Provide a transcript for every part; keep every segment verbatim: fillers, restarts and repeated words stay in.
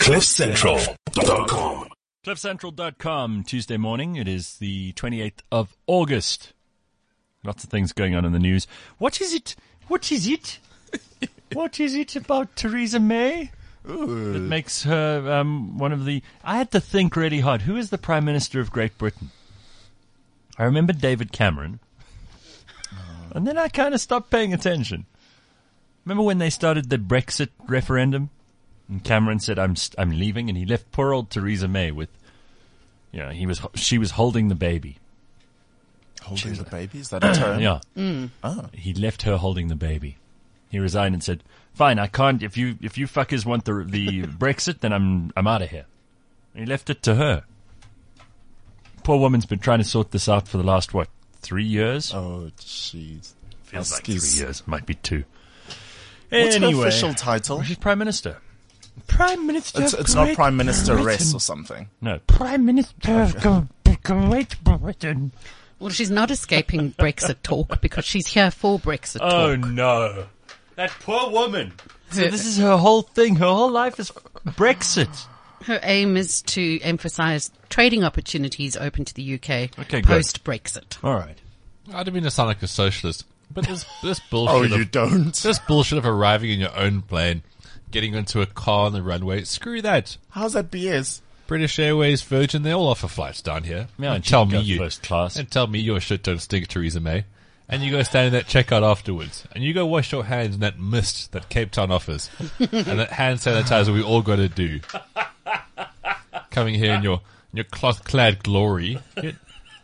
cliff central dot com. cliff central dot com, Tuesday morning. It is the twenty-eighth of August. Lots of things going on in the news. What is it? What is it? What is it about Theresa May Ooh. that makes her um, one of the... I had to think really hard. Who is the Prime Minister of Great Britain? I remember David Cameron. And then I kind of stopped paying attention. Remember when they started the Brexit referendum? And Cameron said, I'm I'm leaving, and he left poor old Theresa May with, you know, he was, she was holding the baby. Holding the baby? Is that a term? Yeah. Mm. Oh. He left her holding the baby. He resigned and said, fine, I can't, if you if you fuckers want the the Brexit, then I'm I'm out of here. And he left it to her. Poor woman's been trying to sort this out for the last, what, three years? Oh, jeez. Feels like Excuse- three years. Might be two. What's anyway, her official title? She's Prime Minister. Prime Minister It's, of it's not Great Prime Minister Britain. Rest or something. No, Prime Minister of Great Britain. Well, she's not escaping Brexit talk because she's here for Brexit Oh, talk. no. That poor woman. So this is her whole thing. Her whole life is Brexit. Her aim is to emphasize trading opportunities open to the U K Okay, good. post-Brexit. All right. I don't mean to sound like a socialist, but this this bullshit. Oh, of, you don't? This bullshit of arriving in your own plane, getting into a car on the runway. Screw that. How's that B S? British Airways, Virgin, they all offer flights down here. Yeah, and tell you me go you first class. and tell me your shit don't stink, Theresa May. And you go stand in that checkout afterwards, and you go wash your hands in that mist that Cape Town offers, and that hand sanitizer we all got to do. Coming here in your in your cloth-clad glory. You're,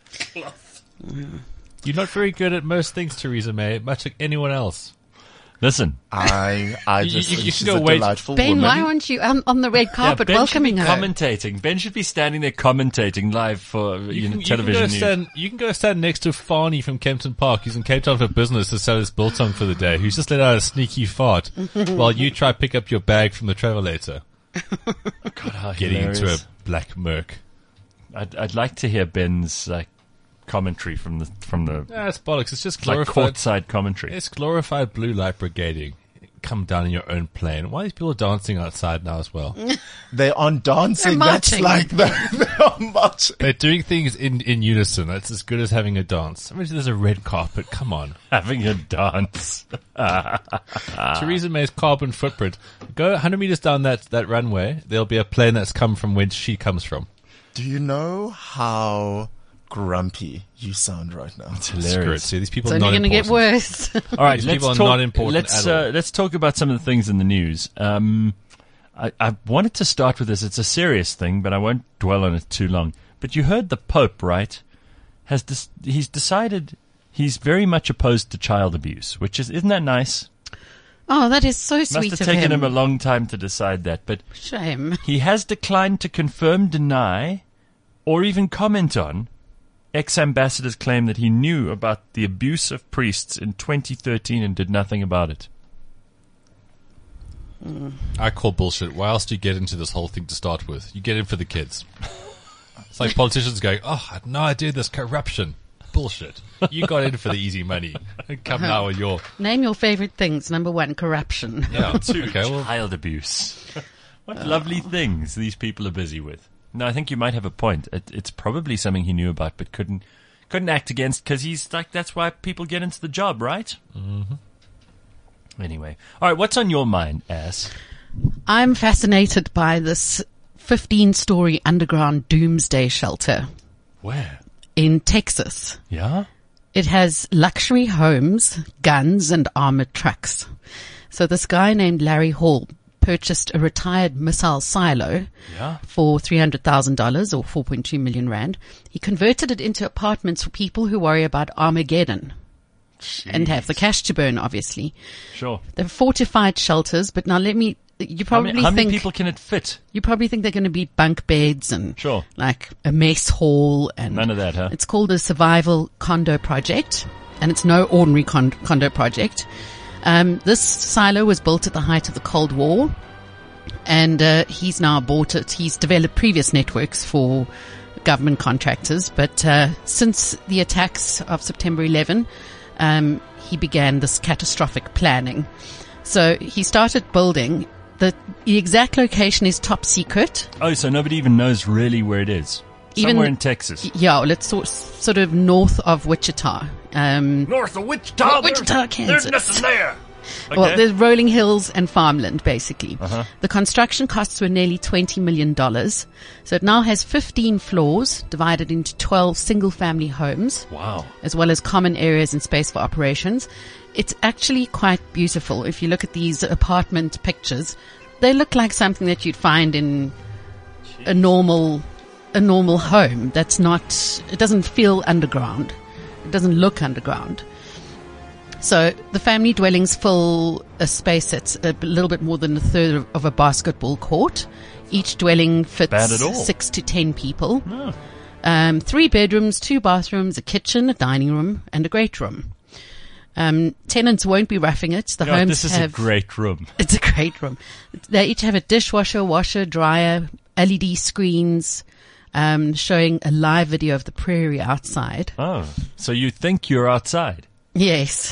you're not very good at most things, Theresa May, much like anyone else. Listen. I, I You- just you- think you she's should go a wait. delightful Ben, woman. why aren't you on, on the red carpet yeah, Ben welcoming should be her? commentating. Ben should be standing there commentating live for you You know, can, you, can television go news. stand, you can go stand next to Farney from Kempton Park. He's in Cape Town for business to sell his biltong for the day. Who's just let out a sneaky fart while you try to pick up your bag from the travelator. God, how Getting into a hilarious. black Merc. I'd, I'd like to hear Ben's like commentary from the from the Yeah, it's bollocks. It's just like glorified. courtside commentary. It's glorified blue light brigading. Come down in your own plane. Why are these people dancing outside now as well? They aren't dancing. They're That's marching. like the, they are marching. They're doing things in, in unison. That's as good as having a dance. I mean, there's a red carpet. Come on. Having a dance. Theresa May's carbon footprint. Go one hundred meters down that, that runway. There'll be a plane that's come from where she comes from. Do you know how grumpy you sound right now? It's Screw it. hilarious. See, these people It's are only not going to get important. worse. All right, These let's people are talk, not important Let's at all. uh, let's talk about some of the things in the news. Um, I, I wanted to start with this. It's a serious thing, but I won't dwell on it too long. But you heard the Pope, right? Has dis- he's decided he's very much opposed to child abuse, which is isn't that nice? Oh, that is so Must sweet have of taken him. him a long time to decide that, but Shame. he has declined to confirm, deny, or even comment on ex-ambassador's claim that he knew about the abuse of priests in twenty thirteen and did nothing about it. I call bullshit. Why else do you get into this whole thing to start with? You get in for the kids. It's like politicians going, oh, I had no idea there's corruption. Bullshit. You got in for the easy money. Come now with your... Name your favorite things. Number one, corruption. Yeah, okay, well, Child abuse. What lovely things these people are busy with. No, I think you might have a point. It, it's probably something he knew about but couldn't couldn't act against because he's like, that's why people get into the job, right? Mm-hmm. Anyway. All right, what's on your mind, ass? I'm fascinated by this fifteen-story underground doomsday shelter Where? in Texas. Yeah? It has luxury homes, guns, and armored trucks. So this guy named Larry Hall purchased a retired missile silo Yeah. for three hundred thousand dollars or four point two million rand. He converted it into apartments for people who worry about Armageddon and have the cash to burn, obviously. Sure. They're fortified shelters, but now let me, you How probably many, how many think, people can it fit? you probably think they're going to be bunk beds and Sure. like a mess hall and None of that, huh? it's called a survival condo project, and it's no ordinary con- condo project. Um, this silo was built at the height of the Cold War, and uh, he's now bought it. He's developed previous networks for government contractors, but uh, since the attacks of September eleventh, um, he began this catastrophic planning. So he started building The, the exact location is top secret. Oh, so nobody even knows really where it is. Even- Somewhere in Texas. Yeah, well, it's sort, sort of north of Wichita. Um, North of Wichita. Wichita, there's, Kansas. There's nothing there. Okay. Well, there's rolling hills and farmland, basically. Uh-huh. The construction costs were nearly twenty million dollars. So it now has fifteen floors divided into twelve single-family homes, Wow. as well as common areas and space for operations. It's actually quite beautiful. If you look at these apartment pictures, they look like something that you'd find in a normal, a normal home. That's not, it doesn't feel underground. It doesn't look underground. So the family dwellings fill a space that's a little bit more than a third of, of a basketball court. Each dwelling fits Bad at all. six to ten people. Oh. Um, three bedrooms, two bathrooms, a kitchen, a dining room, and a great room. Um, tenants won't be roughing it. The You know, homes this is have a great room. It's a great room. They each have a dishwasher, washer, dryer, L E D screens, um, showing a live video of the prairie outside. Oh, so you think you're outside? Yes.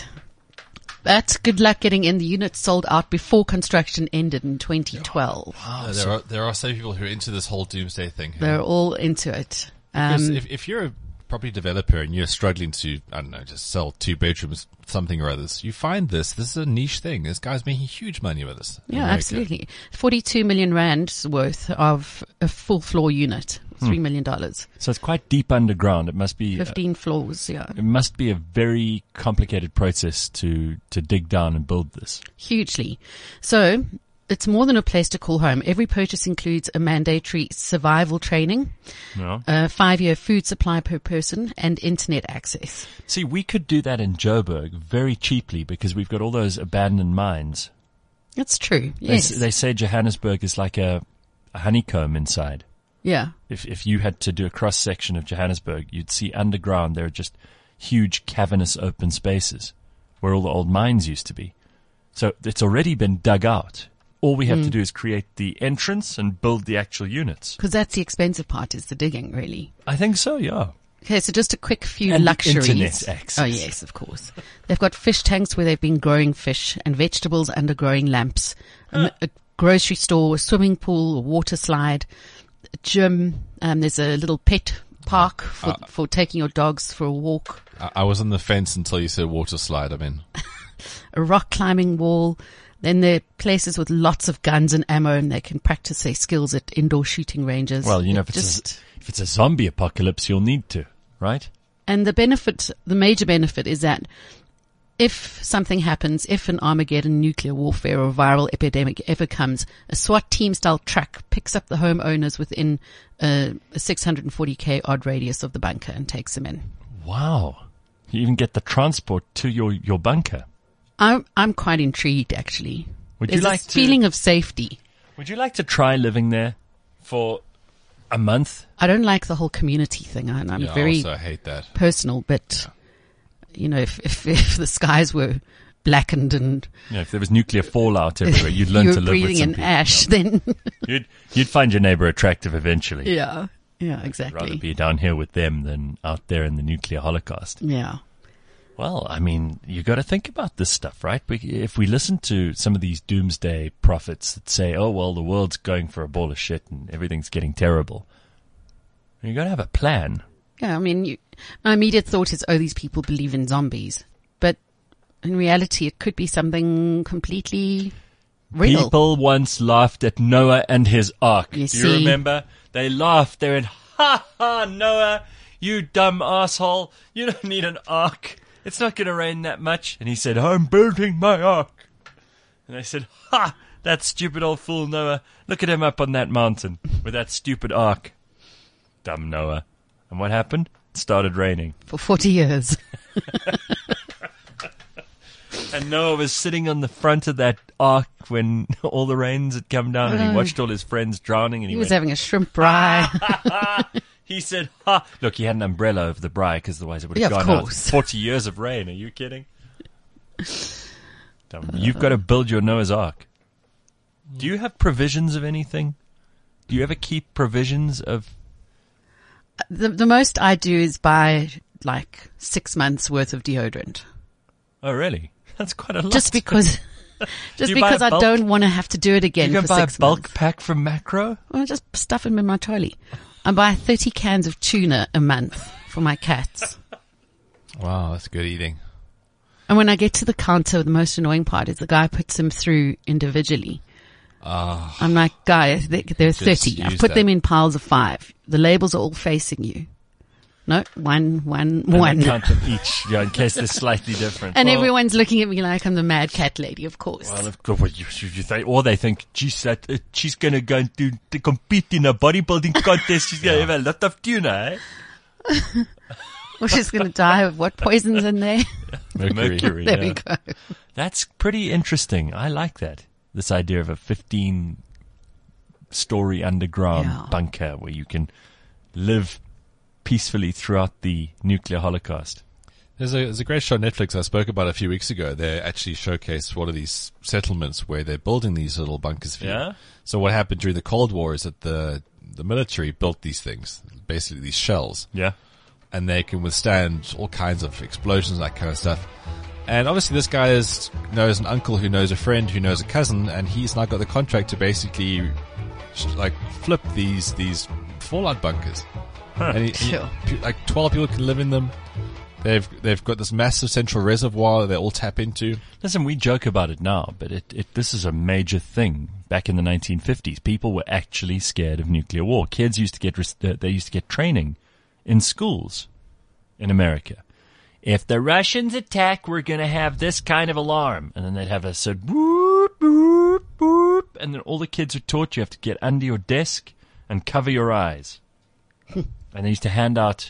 But good luck getting in. The unit sold out before construction ended in twenty twelve. Uh, there are there are some people who are into this whole doomsday thing. They're all into it. Because Um, if, if you're a property developer and you're struggling to, I don't know, just sell two bedrooms, something or others, you find this. This is a niche thing. This guy's making huge money with this. in yeah, America. absolutely. forty-two million rands worth of a full floor unit. three million dollars. So it's quite deep underground. It must be. fifteen floors, yeah. It must be a very complicated process to to dig down and build this. Hugely. So it's more than a place to call home. Every purchase includes a mandatory survival training, No. a five-year food supply per person, and internet access. See, we could do that in Joburg very cheaply because we've got all those abandoned mines. That's true. They, Yes. s- they say Johannesburg is like a, a honeycomb inside. yeah. If if you had to do a cross section of Johannesburg, you'd see underground there are just huge cavernous open spaces where all the old mines used to be. So it's already been dug out. All we have to do is create the entrance and build the actual units. Because that's the expensive part, is the digging, really. I think so, yeah. Okay, so just a quick few And the luxuries. internet access. Oh, yes, of course. They've got fish tanks where they've been growing fish and vegetables under growing lamps, a m- a grocery store, a swimming pool, a water slide, a gym. Um, there's a little pet park for, Uh, for taking your dogs for a walk, I, I was on the fence until you said water slide. I mean, a rock climbing wall. Then there are places with lots of guns and ammo, and they can practice their skills at indoor shooting ranges. Well, you know, if It it's, just, a, if it's a zombie apocalypse, you'll need to, right? and the benefit, the major benefit is that if something happens, if an Armageddon nuclear warfare or viral epidemic ever comes, a SWAT team style truck picks up the homeowners within a, a six hundred forty k odd radius of the bunker and takes them in. Wow. You even get the transport to your, your bunker. I'm, I'm quite intrigued, actually. Would you There's like this to- feeling of safety. Would you like to try living there for a month? I don't like the whole community thing. I, I'm yeah, very also I hate that. personal, but you know, if, if if the skies were blackened and You know, if there was nuclear fallout everywhere, you'd learn you to were live with breathing some in people. ash, then You'd, you'd find your neighbor attractive eventually. yeah, yeah, Rather exactly, be down here with them than out there in the nuclear holocaust. yeah. Well, I mean, you got to think about this stuff, right? We, if we listen to some of these doomsday prophets that say, "Oh well, the world's going for a ball of shit and everything's getting terrible," you got to have a plan. Yeah, I mean, you, my immediate thought is, oh, these people believe in zombies. But in reality, it could be something completely real. People once laughed at Noah and his ark. You Do you see? remember? They laughed. They went, "Ha ha, Noah, you dumb asshole! You don't need an ark. It's not going to rain that much." And he said, "I'm building my ark." And they said, "Ha! That stupid old fool Noah. Look at him up on that mountain with that stupid ark. Dumb Noah." And what happened? It started raining. For forty years. And Noah was sitting on the front of that ark when all the rains had come down, and he Oh. watched all his friends drowning, and he, He was went, having a shrimp braai. he said, "Ha!" Look, he had an umbrella over the braai because otherwise it would have Yeah, of gone out. course. Forty years of rain. Are you kidding? Dumb. You've got to build your Noah's Ark. Do you have provisions of anything? Do you ever keep provisions of? the, the most I do is buy like six months worth of deodorant. Oh, really? That's quite a lot. Just because, Just You buy because a I bulk- don't want to have to do it again You for can buy a six bulk months. pack from Macro? Well, just stuff them in my trolley. I buy thirty cans of tuna a month for my cats. Wow, that's good eating. And when I get to the counter, the most annoying part is the guy puts them through individually. Ah, I'm like, guys, they, they're thirty. I've use put that. them in piles of five. The labels are all facing you. No, one, one, And one. they count them each, yeah, in case they're slightly different. And Well, everyone's looking at me like I'm the mad cat lady, of course. Well, of course, what you, you think, or they think, geez, that, uh, she's going to go and do, to compete in a bodybuilding contest. She's going to have a lot of tuna, eh? Or she's going to die of what poison's in there. Mercury. Mercury. There yeah. we go. That's pretty interesting. I like that. This idea of a fifteen story underground Yeah. bunker where you can live peacefully throughout the nuclear holocaust. There's a there's a great show on Netflix I spoke about a few weeks ago. They actually showcased one of these settlements where they're building these little bunkers for you. Yeah? So what happened during the Cold War is that the the military built these things, basically these shells, Yeah. and they can withstand all kinds of explosions, that kind of stuff. And obviously this guy is, knows an uncle who knows a friend who knows a cousin, and he's now got the contract to basically sh- like flip these these fallout bunkers. And he, he- Sure. pe- like twelve people can live in them. They've they've got this massive central reservoir that they all tap into. Listen, we joke about it now, but it, it this is a major thing. Back in the nineteen fifties, people were actually scared of nuclear war. Kids used to get res- uh, they used to get training in schools in America. If the Russians attack, we're going to have this kind of alarm, and then they'd have a sort of boop boop boop, and then all the kids are taught you have to get under your desk and cover your eyes. And they used to hand out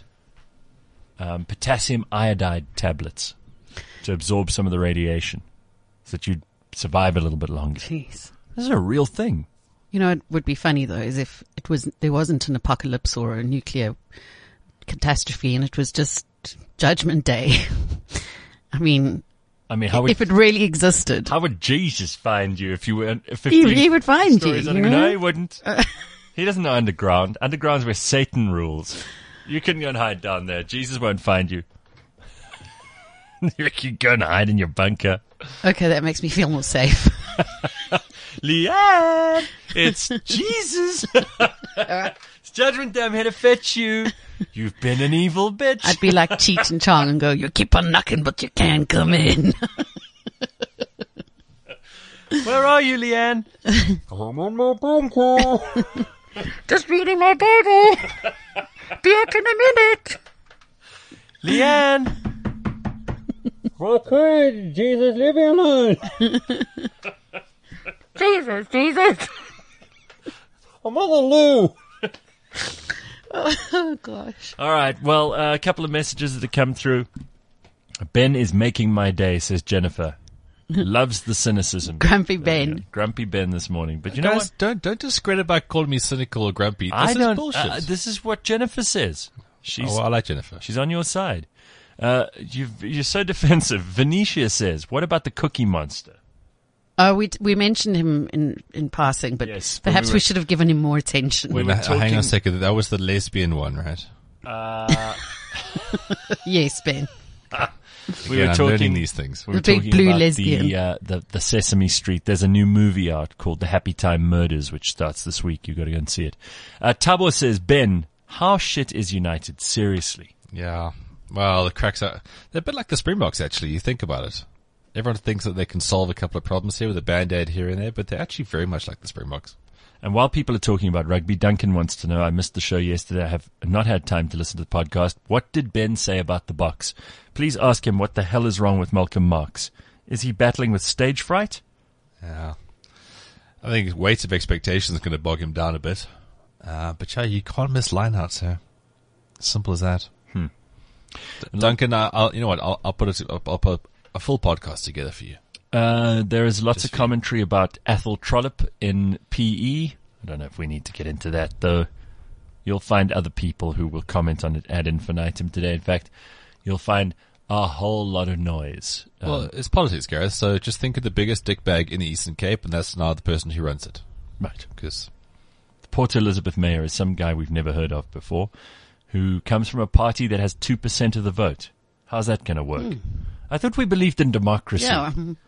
um, potassium iodide tablets to absorb some of the radiation so that you'd survive a little bit longer. Jeez. This is a real thing. You know, it would be funny though, is if it was, there wasn't an apocalypse or a nuclear catastrophe and it was just Judgment Day. I mean, I mean, how would if it really existed, how would Jesus find you if you were if he, he would find you. stories you on- know? No, he wouldn't. He doesn't know underground. Underground's where Satan rules. You couldn't go and hide down there. Jesus won't find you. You can go and hide in your bunker. Okay, that makes me feel more safe. Leanne, it's Jesus. It's Judgment Day. I'm here to fetch you. You've been an evil bitch. I'd be like Cheech and Chong and go, you keep on knocking, but you can't come in. Where are you, Leanne? Just reading my Bible. Be back in a minute. Leanne. Okay, Jesus, leave me alone. Jesus, Jesus. Oh, Mother Lou. Oh, gosh. All right. Well, uh, a couple of messages that have come through. Ben is making my day, says Jennifer. Loves the cynicism. Grumpy There we Ben. go. Grumpy Ben this morning. But you know Guys, what? don't don't discredit by calling me cynical or grumpy. This I is don't. bullshit. Uh, this is what Jennifer says. She's oh, well, I like Jennifer. she's on your side. Uh, you've, you're so defensive. Venetia says, "What about the Cookie Monster?" Oh, we we mentioned him in, in passing, but Yes, when perhaps we we, were- should have given him more attention. We Wait, were uh, hang on talking- a second. That was the lesbian one, right? Uh, Yes, Ben. we Again, were I'm talking learning these things. We were The big talking blue about lesbian. The, uh, the the Sesame Street. There's a new movie out called The Happy Time Murders, which starts this week. You got to go and see it. Uh, Tabo says, Ben, how shit is United? Seriously. Yeah. Well, the cracks are they're a bit like the Springboks. Actually, you think about it. Everyone thinks that they can solve a couple of problems here with a band-aid here and there, but they're actually very much like the Springboks. And while people are talking about rugby, Duncan wants to know, I missed the show yesterday. I have not had time to listen to the podcast. What did Ben say about the box? Please ask him what the hell is wrong with Malcolm Marx. Is he battling with stage fright? Yeah. I think weight of expectation is going to bog him down a bit. Uh, but yeah, you can't miss lineouts here. Simple as that. Hmm. D- Duncan, I- I'll, you know what? I'll, I'll put it. I'll, I'll put a full podcast together for you. Uh, there is lots Just of for you. commentary about Athol Trollope in P E. I don't know if we need to get into that, though. You'll find other people who will comment on it ad infinitum today. In fact, you'll find a whole lot of noise. Um, Well, it's politics, Gareth. So just think of the biggest dick bag in the Eastern Cape, and that's now the person who runs it. right. Because Port Elizabeth Mayor is some guy we've never heard of before, who comes from a party that has two percent of the vote. How's that going to work? I thought we believed in democracy. Yeah. um,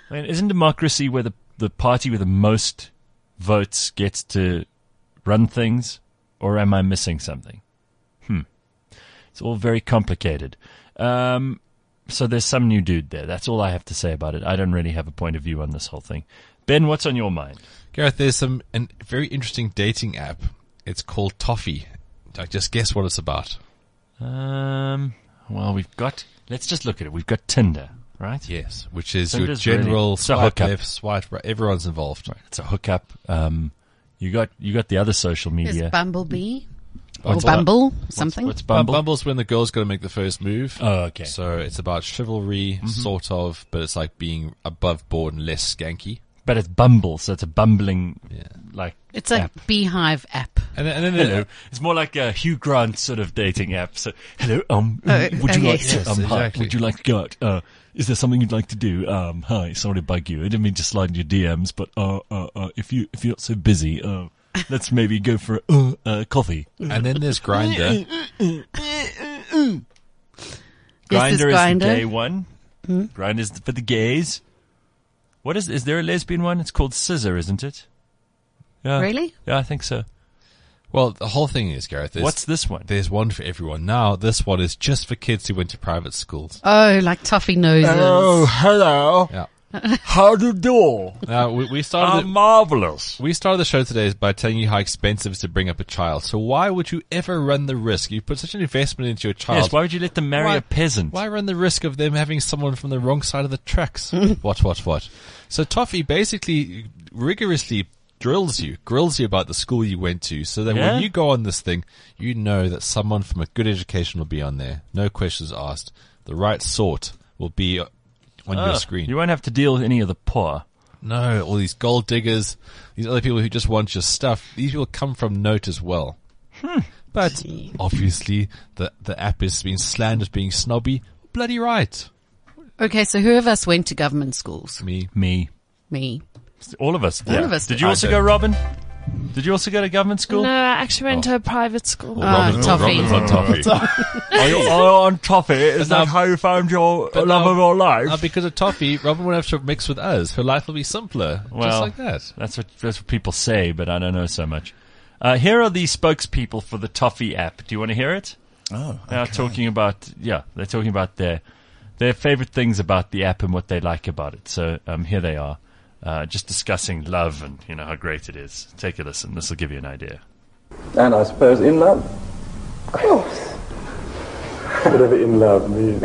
I mean, isn't democracy where the, the party with the most votes gets to run things? Or am I missing something? Hmm. It's all very complicated. Um, so there's some new dude there. That's all I have to say about it. I don't really have a point of view on this whole thing. Ben, what's on your mind? Gareth, there's some a very interesting dating app. It's called Toffee. Like, just guess what it's about. Um, well, we've got, let's just look at it. We've got Tinder, right? Yes, which is Tinder's your general really- it's a swipe hookup. left, swipe right. Everyone's involved. Right. It's a hookup. Um, you got, you got the other social There's media. Bumblebee. Or What's Bumble, What's- something. What's Bumble? Bumble? Bumble's when the girl's got to make the first move. Oh, okay. So it's about chivalry, sort of, but it's like being above board and less skanky. But it's Bumble, so it's a bumbling, Yeah. like, It's a app. Beehive app. And then, and then Hello. It's more like a Hugh Grant sort of dating app. So, hello, um, Oh, would you oh, like yes. to, Yes, um, hi, exactly. would you like to go out? Uh, is there something you'd like to do? Um, hi, sorry to bug you. I didn't mean to slide in your D Ms, but, uh, uh, uh, if you, if you're not so busy, uh, let's maybe go for, uh, uh, coffee. and then there's Grindr. Grindr is the Grindr. gay one. Grindr is for the gays. What is, is there a lesbian one? It's called Scissor, isn't it? Yeah. Really? Yeah, I think so. Well, the whole thing is, Gareth, there's, What's this one? there's one for everyone. Now, this one is just for kids who went to private schools. Oh, like Toffee noses. hello. Yeah. How do you do? Now, we, we started... I'm the- marvelous. We started the show today by telling you how expensive it is to bring up a child. So why would you ever run the risk? You put such an investment into your child. Yes, why would you let them marry Why- a peasant? Why run the risk of them having someone from the wrong side of the tracks? What, what, what? So Toffee basically rigorously drills you, grills you about the school you went to, so that Yeah? when you go on this thing, you know that someone from a good education will be on there. No questions asked. The right sort will be on Oh, your screen. You won't have to deal with any of the poor. No, all these gold diggers, these other people who just want your stuff, these people come from note as well. But obviously, the the app is being slandered as being snobby. Bloody right. Okay, so who of us went to government schools? Me. Me. Me. All of us. All of us Did did. you I also did. go, Robin? Did you also go to government school? No, I actually went to a private school. Ah, Robin's, Toffee. Robin's on Toffee. Are you, are you on Toffee? Is But that now- how you found your but love now- of your life? Now, because of Toffee, Robin won't have to mix with us. Her life will be simpler. Well, just like that. That's what that's what people say, but I don't know so much. Uh, here are the spokespeople for the Toffee app. Do you want to hear it? Oh, They are talking about yeah, they're talking about their their favorite things about the app and what they like about it. So um, here they are, uh, just discussing love and you know how great it is. Take a listen. This will give you an idea. And I suppose in love. Of course. Whatever in love means.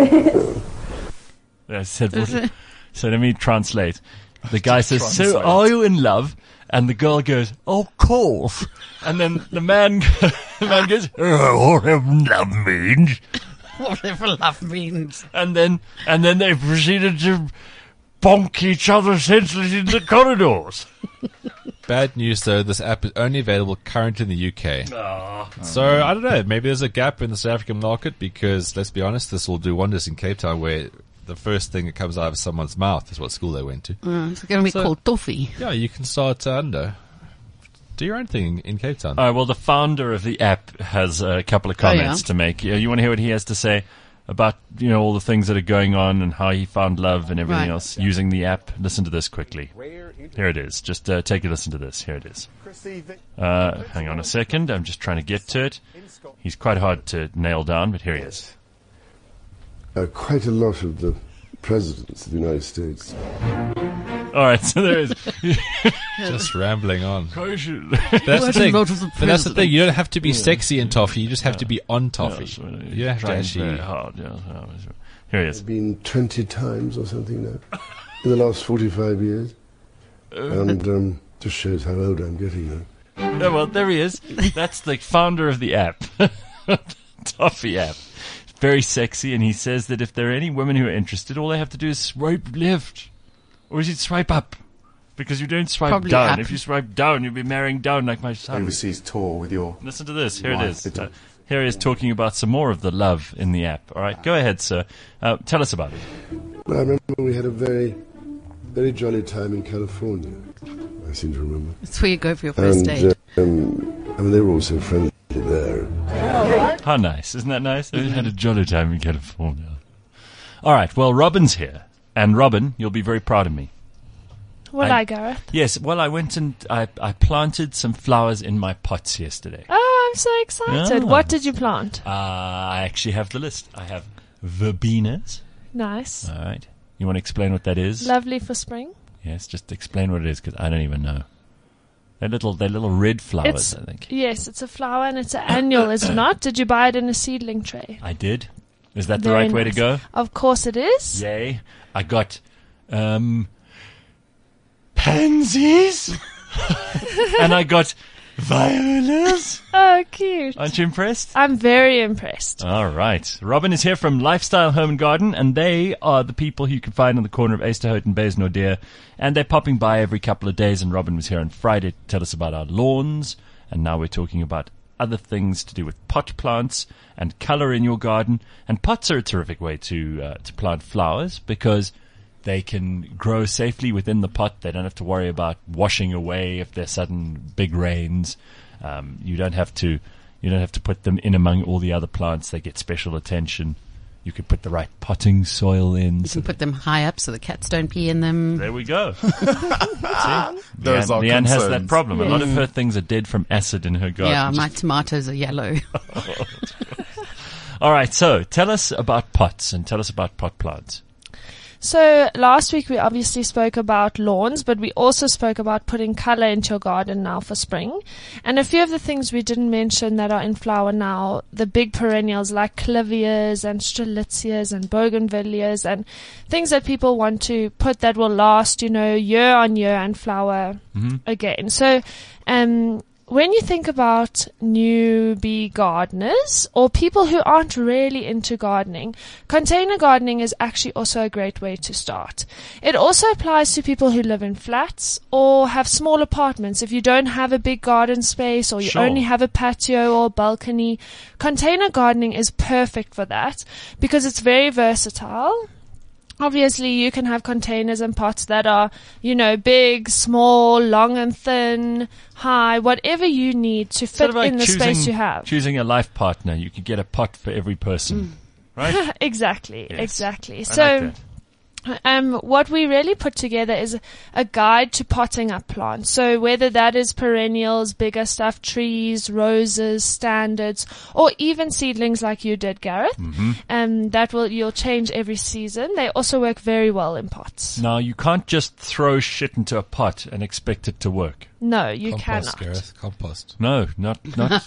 I said, what- so let me translate. The guy says, "So translate. are you in love?" And the girl goes, "Of course." And then the man, the man goes, "Oh, whatever love means." Whatever love means. And then, and then they proceeded to bonk each other senseless in the corridors. Bad news though, this app is only available currently in the U K. So, I don't know, maybe there's a gap in the South African market because, let's be honest, this will do wonders in Cape Town where the first thing that comes out of someone's mouth is what school they went to. Uh, it's going to be So- called Toffee. Yeah, you can start uh, under. Do your own thing in Cape Town. All right, well, the founder of the app has a couple of comments yeah? to make. Uh, You want to hear what he has to say about, you know, all the things that are going on and how he found love and everything Right. else using the app? Listen to this quickly. Here it is. Just uh, take a listen to this. Here it is. Uh, hang on a second. I'm just trying to get to it. He's quite hard to nail down, but here he is. Uh, quite a lot of the presidents of the United States. All right, so there is. Just rambling on. That's That's the Quite a thing. lot of the But that's the thing. presidents. You don't have to be sexy in Toffee. You just have to be on Toffee. Yes, You don't have to trying actually. very hard. Yes. Here he is. Been twenty times or something now in the last forty-five years. And um, just shows how old I'm getting now. Yeah, well, there he is. That's the founder of the app, Toffee app. Very sexy, and he says that if there are any women who are interested, all they have to do is swipe left, or is it swipe up? Because you don't swipe Probably down. up. If you swipe down, you'll be marrying down like my son. Overseas tour with your. Listen to this. Here it wife, is. the Uh, dog. here he is talking about some more of the love in the app. All right, go ahead, sir. Uh, tell us about it. Well, I remember we had a very, very jolly time in California. I seem to remember. That's where you go for your first And date. uh, um, I mean, they were all so friendly there. How nice. Isn't that nice? We had a jolly time in California. All right, well, Robin's here. And Robin, you'll be very proud of me. Well, I- I, Gareth. Yes, well, I went and I, I planted some flowers in my pots yesterday. Oh, I'm so excited. Yeah. What did you plant? Uh, I actually have the list. I have verbenas. Nice. All right. You want to explain what that is? Lovely for spring. Yes, just explain what it is because I don't even know. They're little, they're little red flowers, It's, I think. yes, it's a flower and it's an annual, is it not? Did you buy it in a seedling tray? I did. Is that the Very right way to nice. go? Of course it is. Yay. I got um, pansies and I got violas. Oh, cute. Aren't you impressed? I'm very impressed. All right. Robin is here from Lifestyle Home and Garden, and they are the people who you can find on the corner of Easterhout and Baysnordere. And they're popping by every couple of days, and Robin was here on Friday to tell us about our lawns. And now we're talking about other things to do with pot plants and colour in your garden. And pots are a terrific way to uh, to plant flowers because they can grow safely within the pot. They don't have to worry about washing away if there's sudden big rains. Um, you don't have to you don't have to put them in among all the other plants. They get special attention. You could put the right potting soil in. You can put them high up so the cats don't pee in them. There we go. See? Those Leanne, are Leanne has that concerns. problem. A lot of Yes. her things are dead from acid in her garden. Yeah, my tomatoes are yellow. All right, so tell us about pots and tell us about pot plants. So last week we obviously spoke about lawns, but we also spoke about putting colour into your garden now for spring. And a few of the things we didn't mention that are in flower now, the big perennials like clivias and strelitzias and bougainvilleas and things that people want to put that will last, you know, year on year and flower again. So, um, when you think about newbie gardeners or people who aren't really into gardening, container gardening is actually also a great way to start. It also applies to people who live in flats or have small apartments. If you don't have a big garden space or you Sure. only have a patio or balcony, container gardening is perfect for that because it's very versatile. Obviously, you can have containers and pots that are, you know, big, small, long and thin, high, whatever you need to fit Sort of like in the choosing, space you have. choosing a life partner. You could get a pot for every person, right? Exactly, Yes. exactly. I So, like that. Um, what we really put together is a guide to potting up plants. So whether that is perennials, bigger stuff, trees, roses, standards, or even seedlings like you did, Gareth, Mm-hmm. um, that will you'll change every season. They also work very well in pots. Now, you can't just throw shit into a pot and expect it to work. No, you Compost, cannot. Gareth. Compost. No, not, not.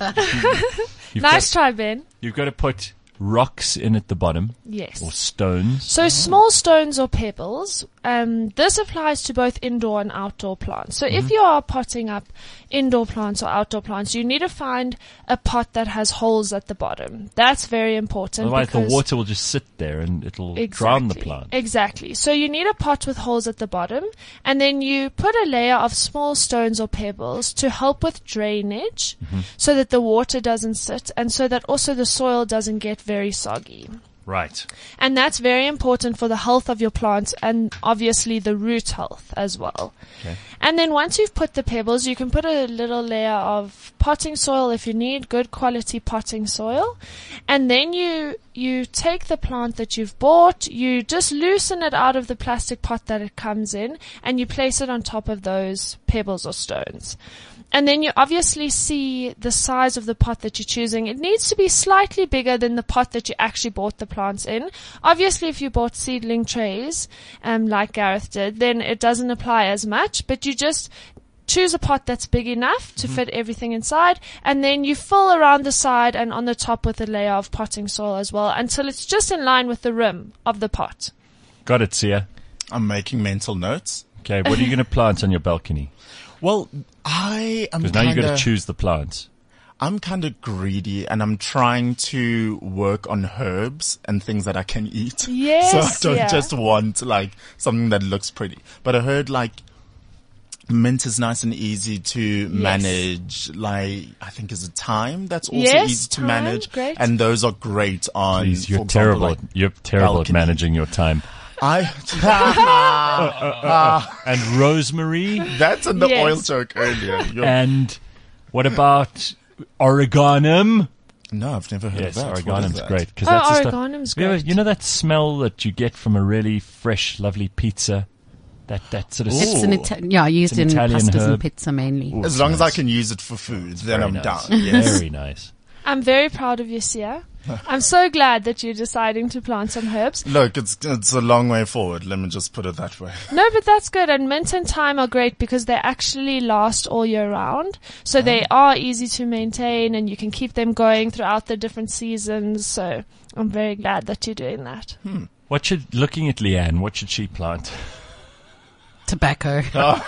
you've Nice got, try, Ben. you've got to put rocks in at the bottom Yes. or stones. So small stones or pebbles, um, this applies to both indoor and outdoor plants. So if you are potting up indoor plants or outdoor plants, you need to find a pot that has holes at the bottom. That's very important. Otherwise, the because water will just sit there and it'll Exactly. drown the plant. Exactly. So you need a pot with holes at the bottom, and then you put a layer of small stones or pebbles to help with drainage so that the water doesn't sit and so that also the soil doesn't get very soggy. Right. And that's very important for the health of your plants and obviously the root health as well. Okay. And then once you've put the pebbles, you can put a little layer of potting soil if you need good quality potting soil. And then you, you take the plant that you've bought, you just loosen it out of the plastic pot that it comes in, and you place it on top of those pebbles or stones. And then you obviously see the size of the pot that you're choosing. It needs to be slightly bigger than the pot that you actually bought the plants in. Obviously, if you bought seedling trays, um, like Gareth did, then it doesn't apply as much, but you just choose a pot that's big enough to fit everything inside, and then you fill around the side and on the top with a layer of potting soil as well until it's just in line with the rim of the pot. Got it, Sia. I'm making mental notes. Okay, what are you going to plant on your balcony? Well, I am Because now you've got kinda- to choose the plants. I'm kind of greedy and I'm trying to work on herbs and things that I can eat. Yes, So I don't yeah. just want like something that looks pretty. But I heard like mint is nice and easy to manage. Like I think is a thyme that's also Yes, easy to thyme, manage. great. And those are great on Please, you're for example, terrible. like, you're terrible balcony. at managing your time. I And rosemary. that's in the Yes. oil joke earlier. You're- And what about oreganum? no, I've never heard Yes, of that. What is oreganum's that? great. Cause Oh, that's the stuff- oreganum's You know- great. You know that smell that you get from a really fresh, lovely pizza? That that sort of It's an Ooh. Ita- yeah, used an in Italian pastas herb. and pizza mainly. Ooh, As it's long as I nice. can use it for food, then Very I'm nice. down. Yes. Very nice. I'm very proud of you, Sia. I'm so glad that you're deciding to plant some herbs. Look, it's it's a long way forward. Let me just put it that way. No, but that's good. And mint and thyme are great because they actually last all year round. So they are easy to maintain and you can keep them going throughout the different seasons. So I'm very glad that you're doing that. What should looking at Leanne? What should she plant? Tobacco.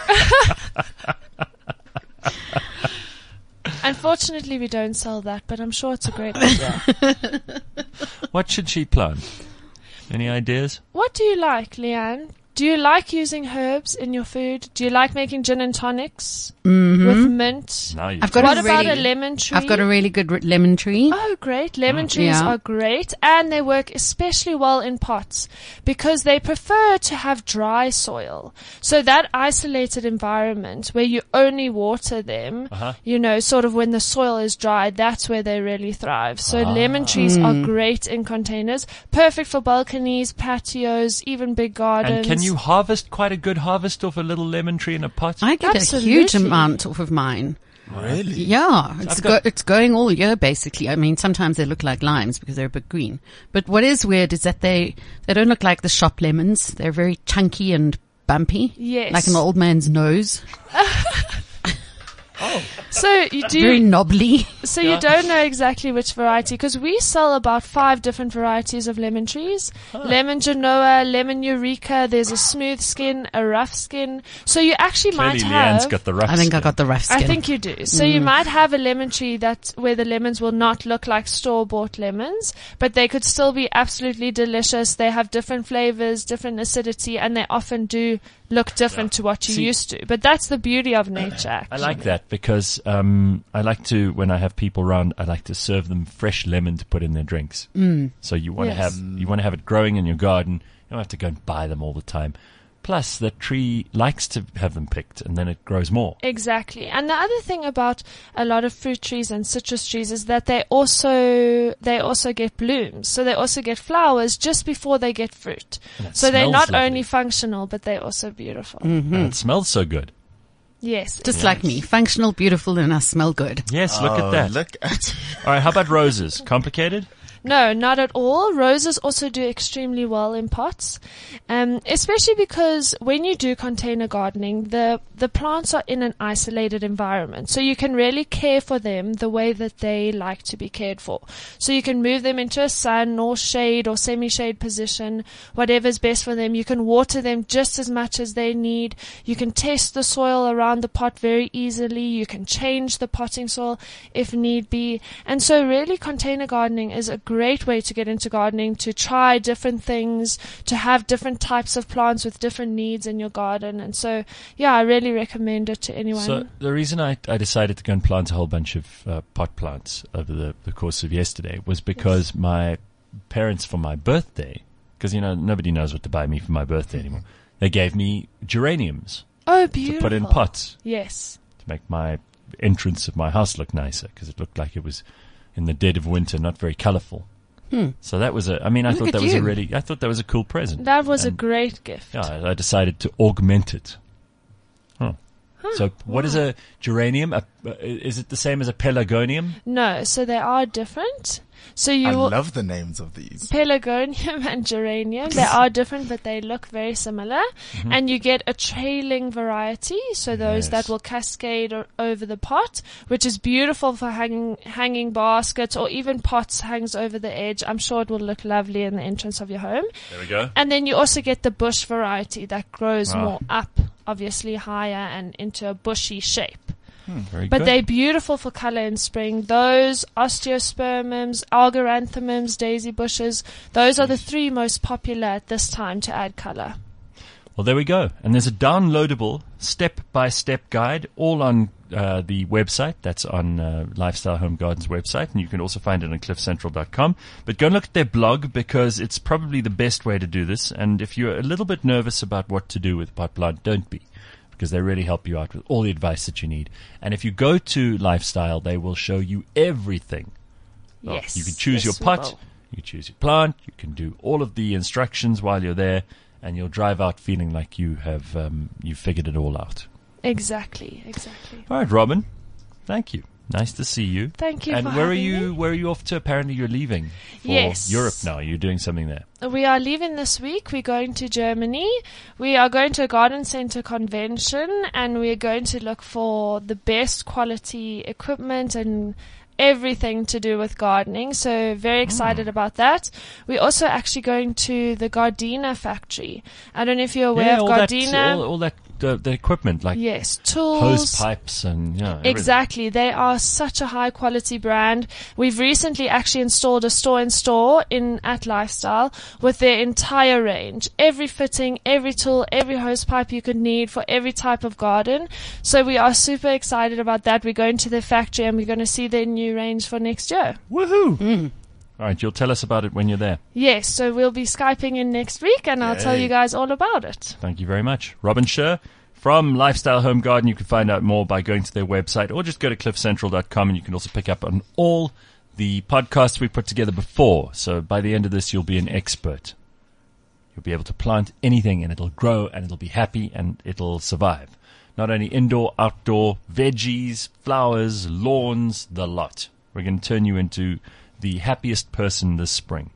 Unfortunately, we don't sell that, but I'm sure it's a great idea. What should she plant? Any ideas? What do you like, Leanne? Do you like using herbs in your food? Do you like making gin and tonics with mint? Now you I've got What a about really, a lemon tree? I've got a really good r- lemon tree. Oh, great. Lemon trees Yeah. are great and they work especially well in pots because they prefer to have dry soil. So that isolated environment where you only water them, Uh-huh. you know, sort of when the soil is dry, that's where they really thrive. So lemon trees are great in containers, perfect for balconies, patios, even big gardens. And can you harvest quite a good harvest off a little lemon tree in a pot? I get Absolutely. a huge amount off of mine. Really? Yeah, it's I've go- got- it's going all year basically. I mean, sometimes they look like limes because they're a bit green. But what is weird is that they they don't look like the shop lemons. They're very chunky and bumpy, Yes. like an old man's nose. So you do Very knobbly. So you don't know exactly which variety, because we sell about five different varieties of lemon trees. Lemon Genoa, lemon Eureka, there's a smooth skin, a rough skin. So you actually Clearly, might Leanne's have... got the rough I think I skin. got the rough skin. I think you do. So you might have a lemon tree that where the lemons will not look like store-bought lemons, but they could still be absolutely delicious. They have different flavors, different acidity, and they often do look different to what you See- used to. But that's the beauty of nature. I Actually. like that because um, I like to, when I have people around, I like to serve them fresh lemon to put in their drinks. Mm. So you want to Yes. have you want to have it growing in your garden. You don't have to go and buy them all the time. Plus, the tree likes to have them picked, and then it grows more. Exactly. And the other thing about a lot of fruit trees and citrus trees is that they also they also get blooms. So they also get flowers just before they get fruit. And it So they're smells not lovely. only functional, but they're also beautiful. And it smells so good. Yes. Just like me, functional, beautiful, and I smell good. Yes, look Oh, at that. Look at All right, how about roses? Complicated? No, not at all. Roses also do extremely well in pots, um, especially because when you do container gardening, the the plants are in an isolated environment, so you can really care for them the way that they like to be cared for. So you can move them into a sun or shade or semi-shade position, whatever's best for them. You can water them just as much as they need. You can test the soil around the pot very easily. You can change the potting soil if need be, and so really container gardening is a great way to get into gardening, to try different things, to have different types of plants with different needs in your garden. And so, yeah, I really recommend it to anyone. So the reason I, I decided to go and plant a whole bunch of uh, pot plants over the, the course of yesterday was because my parents, for my birthday, because, you know, nobody knows what to buy me for my birthday anymore, they gave me geraniums oh, to beautiful. put in pots Yes. to make my entrance of my house look nicer, because it looked like it was in the dead of winter, not very colourful. Hmm. So that was a, I mean, I Look thought at that was a you. really, I thought that was a cool present. That was a And, great gift. Yeah, I I decided to augment it. Huh. So what is a geranium? A, uh, is it the same as a pelargonium? No, so they are different. So you I will, love the names of these. pelargonium and geranium, they are different, but they look very similar. And you get a trailing variety, so those Yes. that will cascade o- over the pot, which is beautiful for hanging hanging baskets or even pots hangs over the edge. I'm sure it will look lovely in the entrance of your home. There we go. And then you also get the bush variety that grows Ah. more up, obviously higher and into a bushy shape. Very But good. they're beautiful for color in spring. Those osteospermums, algaranthemums, daisy bushes, those are the three most popular at this time to add color. Well, there we go. And there's a downloadable step-by-step guide all on uh, the website. That's on uh, Lifestyle Home Gardens website, and you can also find it on cliff central dot com. But go and look at their blog, because it's probably the best way to do this. And if you're a little bit nervous about what to do with pot plant, don't be, because they really help you out with all the advice that you need. And if you go to Lifestyle, they will show you everything. Well, Yes. You can choose yes, your we pot, will. you can choose your plant, you can do all of the instructions while you're there, and you'll drive out feeling like you have um, you figured it all out. Exactly, exactly. All right, Robin. Thank you. Nice to see you. Thank you And for where are having you? me. Where are you off to? Apparently, you're leaving for Yes. Europe now. You're doing something there. We are leaving this week. We're going to Germany. We are going to a garden center convention, and we're going to look for the best quality equipment and everything to do with gardening. So very excited mm. about that. We're also actually going to the Gardena factory. I don't know if you're aware yeah, of all Gardena. That, all, all that uh, the equipment, like yes, tools, hose pipes, and yeah, everything. Exactly. They are such a high quality brand. We've recently actually installed a store in store in at Lifestyle with their entire range, every fitting, every tool, every hose pipe you could need for every type of garden. So we are super excited about that. We're going to their factory and we're going to see their new range for next year. Woohoo! Mm. All right, you'll tell us about it when you're there. Yes, so we'll be Skyping in next week and I'll Yay. tell you guys all about it. Thank you very much. Robin Scher from Lifestyle Home Garden. You can find out more by going to their website or just go to cliff central dot com, and you can also pick up on all the podcasts we put together before. So by the end of this, you'll be an expert. You'll be able to plant anything and it'll grow and it'll be happy and it'll survive. Not only indoor, outdoor, veggies, flowers, lawns, the lot. We're going to turn you into the happiest person this spring.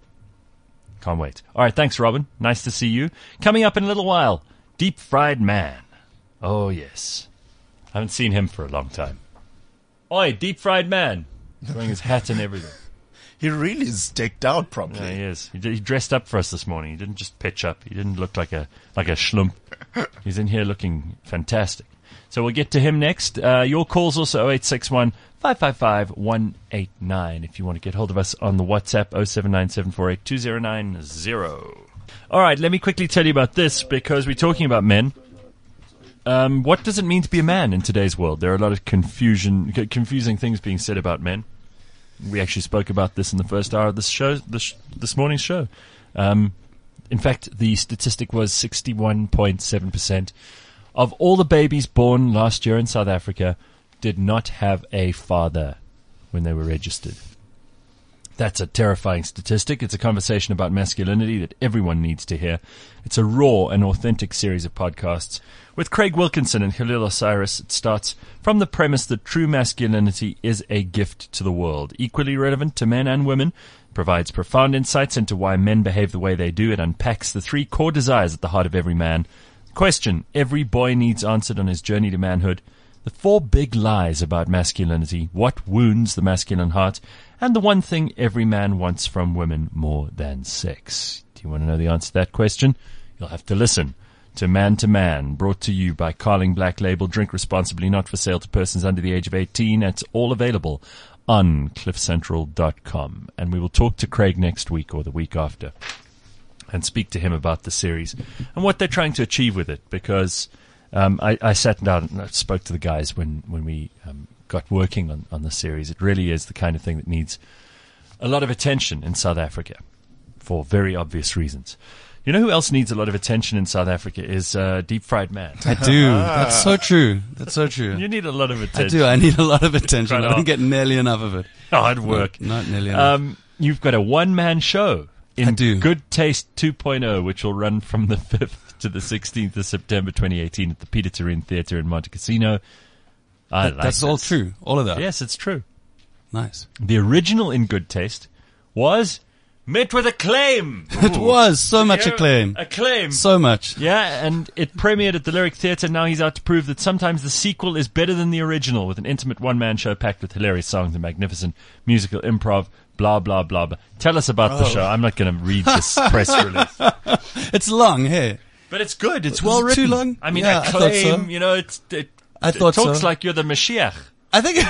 Can't wait. All right, thanks, Robin. Nice to see you. Coming up in a little while, Deep Fried Man. Oh, yes. I haven't seen him for a long time. Oi, Deep Fried Man. He's wearing his hat and everything. He really is decked out properly. Yeah, he is. He, did, he dressed up for us this morning. He didn't just pitch up. He didn't look like a like a schlump. He's in here looking fantastic. So we'll get to him next. Uh, your call's also oh eight six one, five five five, one eight nine. If you want to get hold of us on the WhatsApp, oh seven nine seven four eight two oh nine oh. All right, let me quickly tell you about this because we're talking about men. Um, what does it mean to be a man in today's world? There are a lot of confusion, c- confusing things being said about men. We actually spoke about this in the first hour of this show, this, this morning's show. Um, in fact, the statistic was sixty-one point seven percent of all the babies born last year in South Africa did not have a father when they were registered. That's a terrifying statistic. It's a conversation about masculinity that everyone needs to hear. It's a raw and authentic series of podcasts. With Craig Wilkinson and Khalil Osiris, it starts from the premise that true masculinity is a gift to the world, equally relevant to men and women, provides profound insights into why men behave the way they do. It unpacks the three core desires at the heart of every man. Question every boy needs answered on his journey to manhood. The four big lies about masculinity, what wounds the masculine heart, and the one thing every man wants from women more than sex. Do you want to know the answer to that question? You'll have to listen to Man to Man, brought to you by Carling Black Label. Drink responsibly, not for sale to persons under the age of eighteen. It's all available on cliff central dot com. And we will talk to Craig next week or the week after and speak to him about the series and what they're trying to achieve with it, because um, I, I sat down and I spoke to the guys when, when we um, got working on, on the series. It really is the kind of thing that needs a lot of attention in South Africa for very obvious reasons. You know who else needs a lot of attention in South Africa is uh, Deep Fried Man. I do. That's so true. That's so true. You need a lot of attention. I do. I need a lot of attention. Right I don't on. get nearly enough of it. Hard work. Not, not nearly enough. Um, you've got a one-man show in I do. Good Taste two point oh, which will run from the fifth to the sixteenth of September twenty eighteen at the Peter Turin Theatre in Monte Cassino. I That- like that's all this. true. All of that. Yes, it's true. Nice. The original In Good Taste was met with acclaim. It was so much Yeah, acclaim. Acclaim. So much. Yeah, and it premiered at the Lyric Theatre. Now he's out to prove that sometimes the sequel is better than the original, with an intimate one-man show packed with hilarious songs and magnificent musical improv, blah, blah, blah. blah. Tell us about the Oh. show. I'm not going to read this press release. It's long, hey. But it's good. It's Is well it written. too long? I mean, Yeah, I thought acclaim, so. you know, it's, it, I it thought talks so. like you're the Mashiach. I think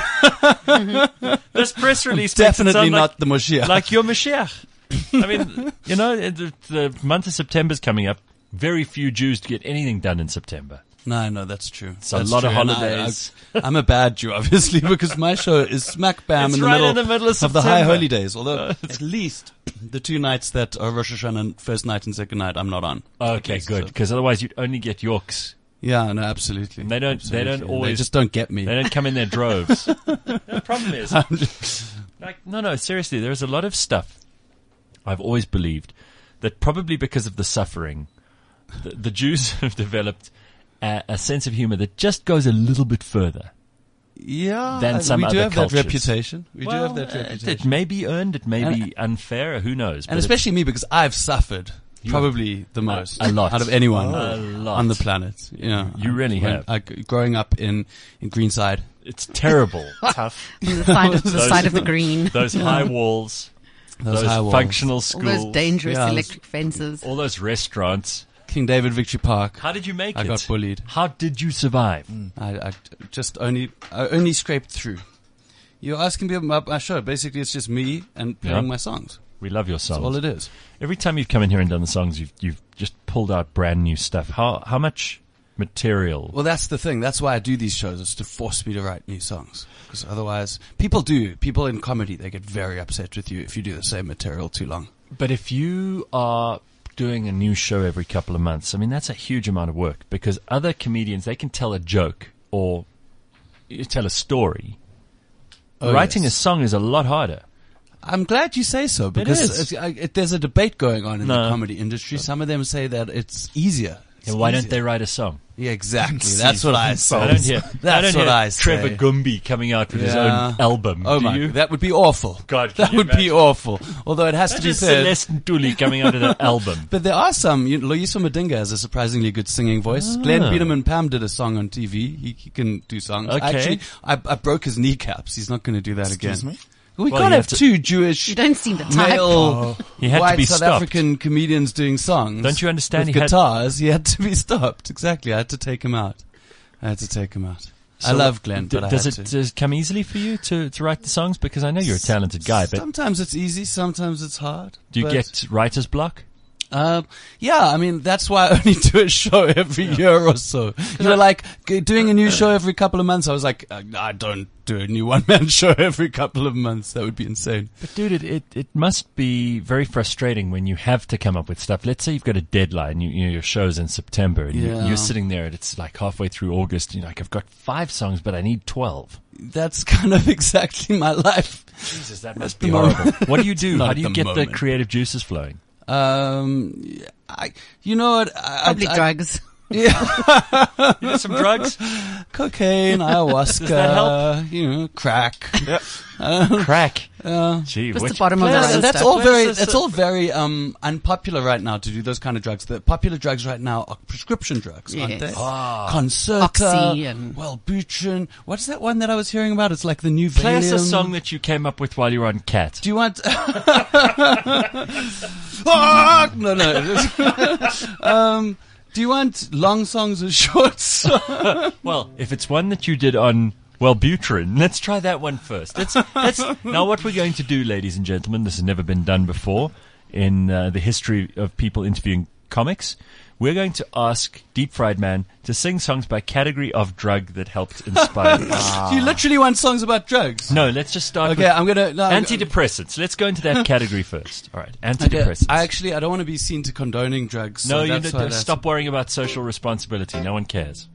This press release makes it definitely sound not like, the Moshiach. like you're Mashiach. I mean, you know, the, the month of September's coming up. Very few Jews get anything done in September. No, no, that's true. It's a That's lot of true. And I- holidays. I, I'm a bad Jew, obviously, because my show is smack bam It's in, the right middle in the middle of of the high September. holy days. Although at least the two nights that are Rosh Hashanah, and first night and second night, I'm not on. Okay, least, good. so- Because otherwise, you'd only get Yorks. Yeah, no, absolutely. They don't. They don't Absolutely. always. They just don't get me. They don't come in their droves. The problem is, I'm just- like, no, no. Seriously, there's a lot of stuff. I've always believed that probably because of the suffering the, the Jews have developed a, a sense of humor that just goes a little bit further. Yeah, Than some we do other have cultures. that reputation. We Well, do have that uh, reputation. It may be earned, it may And- be unfair, who knows? And but especially me, because I've suffered You- probably the most a lot. out of anyone A lot. on the planet. Yeah, You really When have. I, growing up in in Greenside. it's terrible. Tough. The side of, the Those- side of the green. Those high walls, Those those, high walls. functional All schools, those dangerous Yeah, electric fences. all those restaurants. King David Victory Park. How did you make I it? got bullied. How did you survive? I, I just only I only scraped through. You're asking me about my show. Basically, it's just me and playing Yeah. my songs. We love your songs. That's all it is. Every time you've come in here and done the songs, you've you've just pulled out brand new stuff. How how much material? Well, that's the thing. That's why I do these shows, is to force me to write new songs. Because otherwise, people do. People in comedy, they get very upset with you if you do the same material too long. But if you are doing a new show every couple of months, I mean, that's a huge amount of work, because other comedians, they can tell a joke or you tell a story. Oh, Writing yes. a song is a lot harder. I'm glad you say so, because is. it's- I, it, there's a debate going on in No. the comedy industry. Some of them say that it's easier. It's And why don't easier. they write a song? Yeah, exactly. See That's what I for say. I don't hear. That's I don't what hear I say. Trevor Gumby coming out with his Yeah. own album. Oh do my, you? that would be awful. God, can that you would be imagine? awful. Although it has to be Imagine said. Celeste Ntuli coming out with an album. But there are some. You, Loyiso Madinga has a surprisingly good singing voice. Ah. Glenn Biederman Pam did a song on T V. He, he can do songs. Okay. Actually, I, I broke his kneecaps. He's not going to do that Excuse again. me? We Well, can't you have have to- two Jewish You don't seem the type. male He had to white be South stopped. African comedians doing songs. Don't you understand With he had- guitars, he had to be stopped. Exactly. I had to take him out. I had to take him out. I So love Glenn, d- but I does had it to. does it come easily for you to, to write the songs? Because I know you're a talented guy, but Sometimes it's easy, sometimes it's hard. do you but- get writer's block? Um, yeah, I mean, that's why I only do a show every year or so. You know, like, g- doing a new show every couple of months, I was like, uh, I don't do a new one-man show every couple of months. That would be insane. But dude, it, it, it must be very frustrating when you have to come up with stuff. Let's say you've got a deadline, you, you know, your show's in September, and you, Yeah. you're sitting there and it's like halfway through August, and you're like, I've got five songs, but I need twelve. That's kind of exactly my life. Jesus, that must the be moment. horrible. What do you do? Not How at do you the get moment. the creative juices flowing? Um, I, you know what? I, Probably I, drugs. Yeah. You need some drugs? Cocaine, ayahuasca, Does that help? you know, crack. Crack. Uh, Gee, Just which, the bottom of the that's, road that's stuff. all very, Let's- that's all very, um, unpopular right now to do those kind of drugs. The popular drugs right now are prescription drugs, aren't Yes. they? Ah. Concerta, Oxy and- Wellbutrin. What's that one that I was hearing about? It's like the new play us a Valium. song that you came up with while you were on Cat. Do you want? Ah, no, no. um, do you want long songs or short songs? Well, if it's one that you did on Wellbutrin, let's try that one first. Let's, let's, now, what we're going to do, ladies and gentlemen, this has never been done before in uh, the history of people interviewing comics. We're going to ask Deep Fried Man to sing songs by category of drug that helped inspire us. Do you literally want songs about drugs? No, let's just start Okay, with I'm gonna no, I'm- antidepressants. Let's go into that category first. All right, Okay, antidepressants. I actually I don't want to be seen to condoning drugs. So no, you that's need why to that's- stop worrying about social responsibility. No one cares.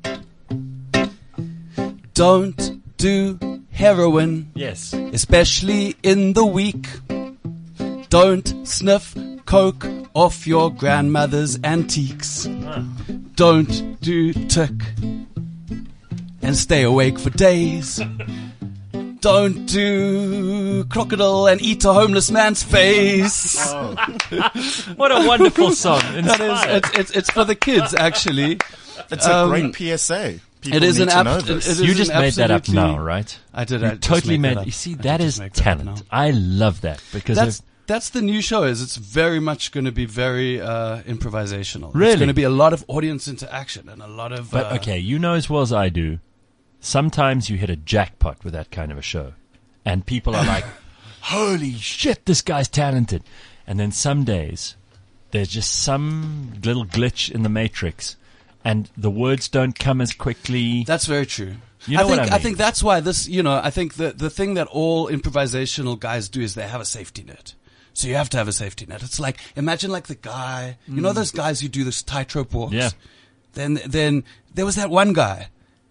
Don't do heroin, Yes. especially in the week. Don't sniff coke off your grandmother's antiques. Don't do tick and stay awake for days. Don't do crocodile and eat a homeless man's face. What a wonderful song. That is, it's, it's, it's for the kids, actually. It's a Um, great P S A. People it is need an to ab- know it- this. it is You an just made that up absolutely- now, right? I did. You I just totally made made. that up. You see, I that did is just make that up talent. now. I love that because That's of, that's the new show. Is it's very much going to be very uh, improvisational. Really? It's going to be a lot of audience interaction and a lot of. but uh, okay, you know as well as I do. Sometimes you hit a jackpot with that kind of a show, and people are like, "Holy shit, this guy's talented!" And then some days there's just some little glitch in the matrix, and the words don't come as quickly. That's very true. You know I think what I mean. think that's why this. You know, I think the the thing that all improvisational guys do is they have a safety net. So you have to have a safety net. It's like imagine like the guy. You know those guys who do this tightrope walks. Yeah. Then then there was that one guy.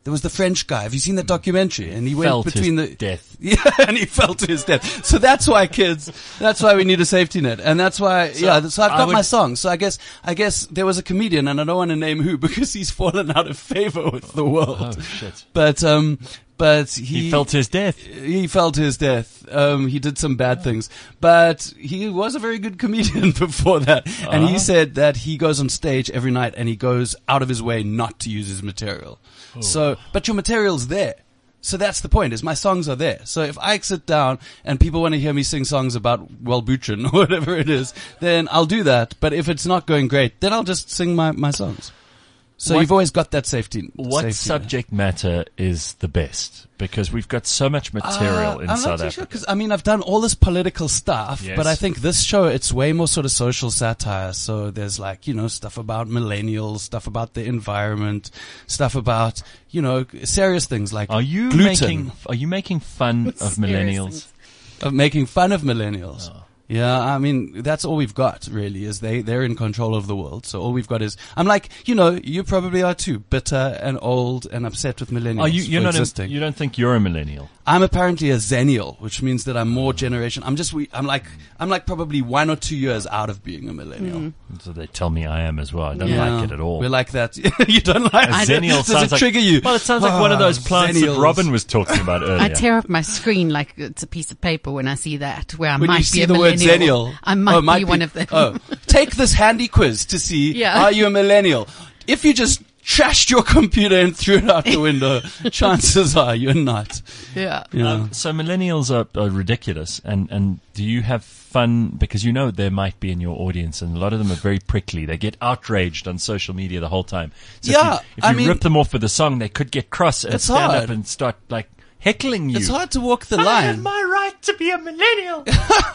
There was the French guy. Have you seen that documentary? And he Felt went between his the death. Yeah, and he fell to his death. So that's why, kids, that's why we need a safety net, and that's why. So yeah, so I've I got would- my song. So I guess, I guess there was a comedian, and I don't want to name who because he's fallen out of favor with the world. Oh shit! But um, but he, He fell to his death. He fell to his death. Um, he did some bad things, but he was a very good comedian before that. And he Uh-huh. said that he goes on stage every night and he goes out of his way not to use his material. So, but your material's there. So that's the point, is my songs are there. So if I sit down and people want to hear me sing songs about Wellbutrin or whatever it is, then I'll do that. But if it's not going great, then I'll just sing my, my songs. So What- you've always got that safety. What safety subject matter is the best? Because we've got so much material Uh, in I'm South not too Africa. sure because I mean I've done all this political stuff, Yes. but I think this show it's way more sort of social satire. So there's like you know stuff about millennials, stuff about the environment, stuff about you know serious things like Are you gluten. making Are you making fun of millennials? Of making fun of millennials. Oh. Yeah, I mean that's all we've got really is they they're in control of the world. So all we've got is I'm like you know you probably are too bitter and old and upset with millennials. Are you? You're for not. A, existing. you don't think you're a millennial? I'm apparently a zennial, which means that I'm more generation. I'm just, we, I'm like, I'm like probably one or two years out of being a millennial. So they tell me I am as well. I don't Yeah. like it at all. We're like that. You don't like A it? zennial Does sounds it like, trigger you? Well, it sounds like one of those Ah, plants zennials. that Robin was talking about earlier. I tear up my screen like it's a piece of paper when I see that, where I When might you be see a the word millennial. zennial, I might oh, be might one of them. Oh, take this handy quiz to see Yeah. are you a millennial. If you just trashed your computer and threw it out the window, chances are you're not. Yeah. You know? Um, so millennials are, are ridiculous, and, and do you have fun because you know there might be in your audience, and a lot of them are very prickly. They get outraged on social media the whole time. So Yeah, if you, if I you mean- rip them off with a song, they could get cross and It's stand hard. up and start like heckling you. It's hard to walk the I line. have my right to be a millennial.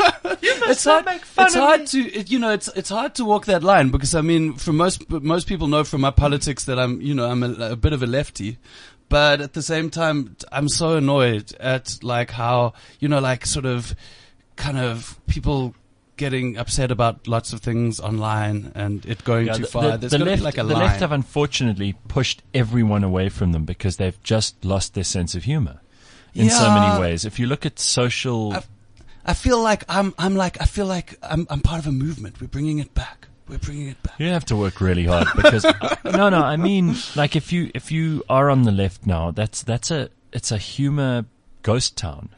You must It's not hard. make fun It's of hard me. to, it, you know, it's it's hard to walk that line because I mean, for most most people know from my politics that I'm, you know, I'm a, a bit of a lefty, but at the same time, I'm so annoyed at like how you know, like sort of, kind of people getting upset about lots of things online and it going Yeah, too the- far. the- There's the got to left, be like a the line. left have unfortunately pushed everyone away from them because they've just lost their sense of humor in so Yeah. many ways. If you look at social, I, I feel like I'm, I'm like, I feel like I'm, I'm part of a movement. We're bringing it back. We're bringing it back. you have to work really hard because no, no. I mean, like if you if you are on the left now, that's that's a it's a humor ghost town.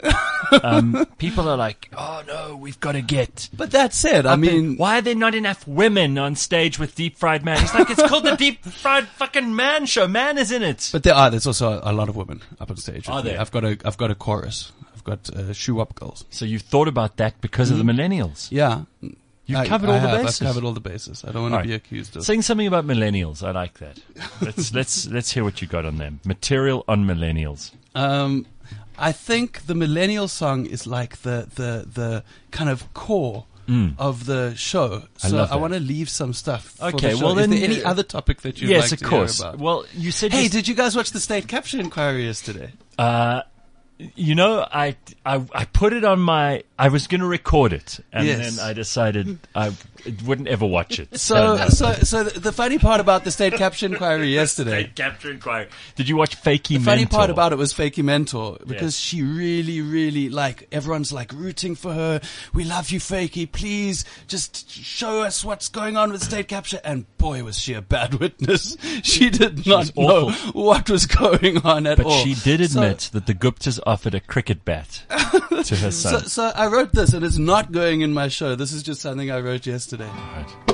Um, people are like, oh no, we've got to get. But that said, I up in- mean, why are there not enough women on stage with Deep Fried Man? It's like it's called the Deep Fried fucking Man Show. Man is in it. but there are. There's also a lot of women up on stage. with Are me. there? I've got a, I've got a chorus. I've got uh, shoe up girls. So you thought about that because of the millennials. Yeah, You've I- covered I all the have. bases. I've covered all the bases. I don't want All to be right. accused of. Sing something about millennials. I like that. Let's let's let's hear what you got on them. Material on millennials. Um, I think the millennial song is like the the the kind of core. Mm. Of the show, I so love I, that. want to leave some stuff. For Okay, the show. well is then, there any uh, other topic that you'd yes, like of to course. hear about? Well, you said Hey, you, did you guys watch the state capture inquiry yesterday? uh, you know, I, I I put it on my. I was going to record it, and Yes. then I decided I wouldn't ever watch it. So, no. so, so the the funny part about the state capture inquiry yesterday. State capture inquiry. Did you watch Fakey The funny Mentor? part about it was Fakey Mentor because Yes. she really, really like everyone's like rooting for her. We love you, Fakey. Please just show us what's going on with state capture. And boy, was she a bad witness. She did not was know awful. what was going on at But all. she did So- admit that the Guptas offered a cricket bat to her So, son. so I wrote this, and it's not going in my show. This is just something I wrote yesterday. Right.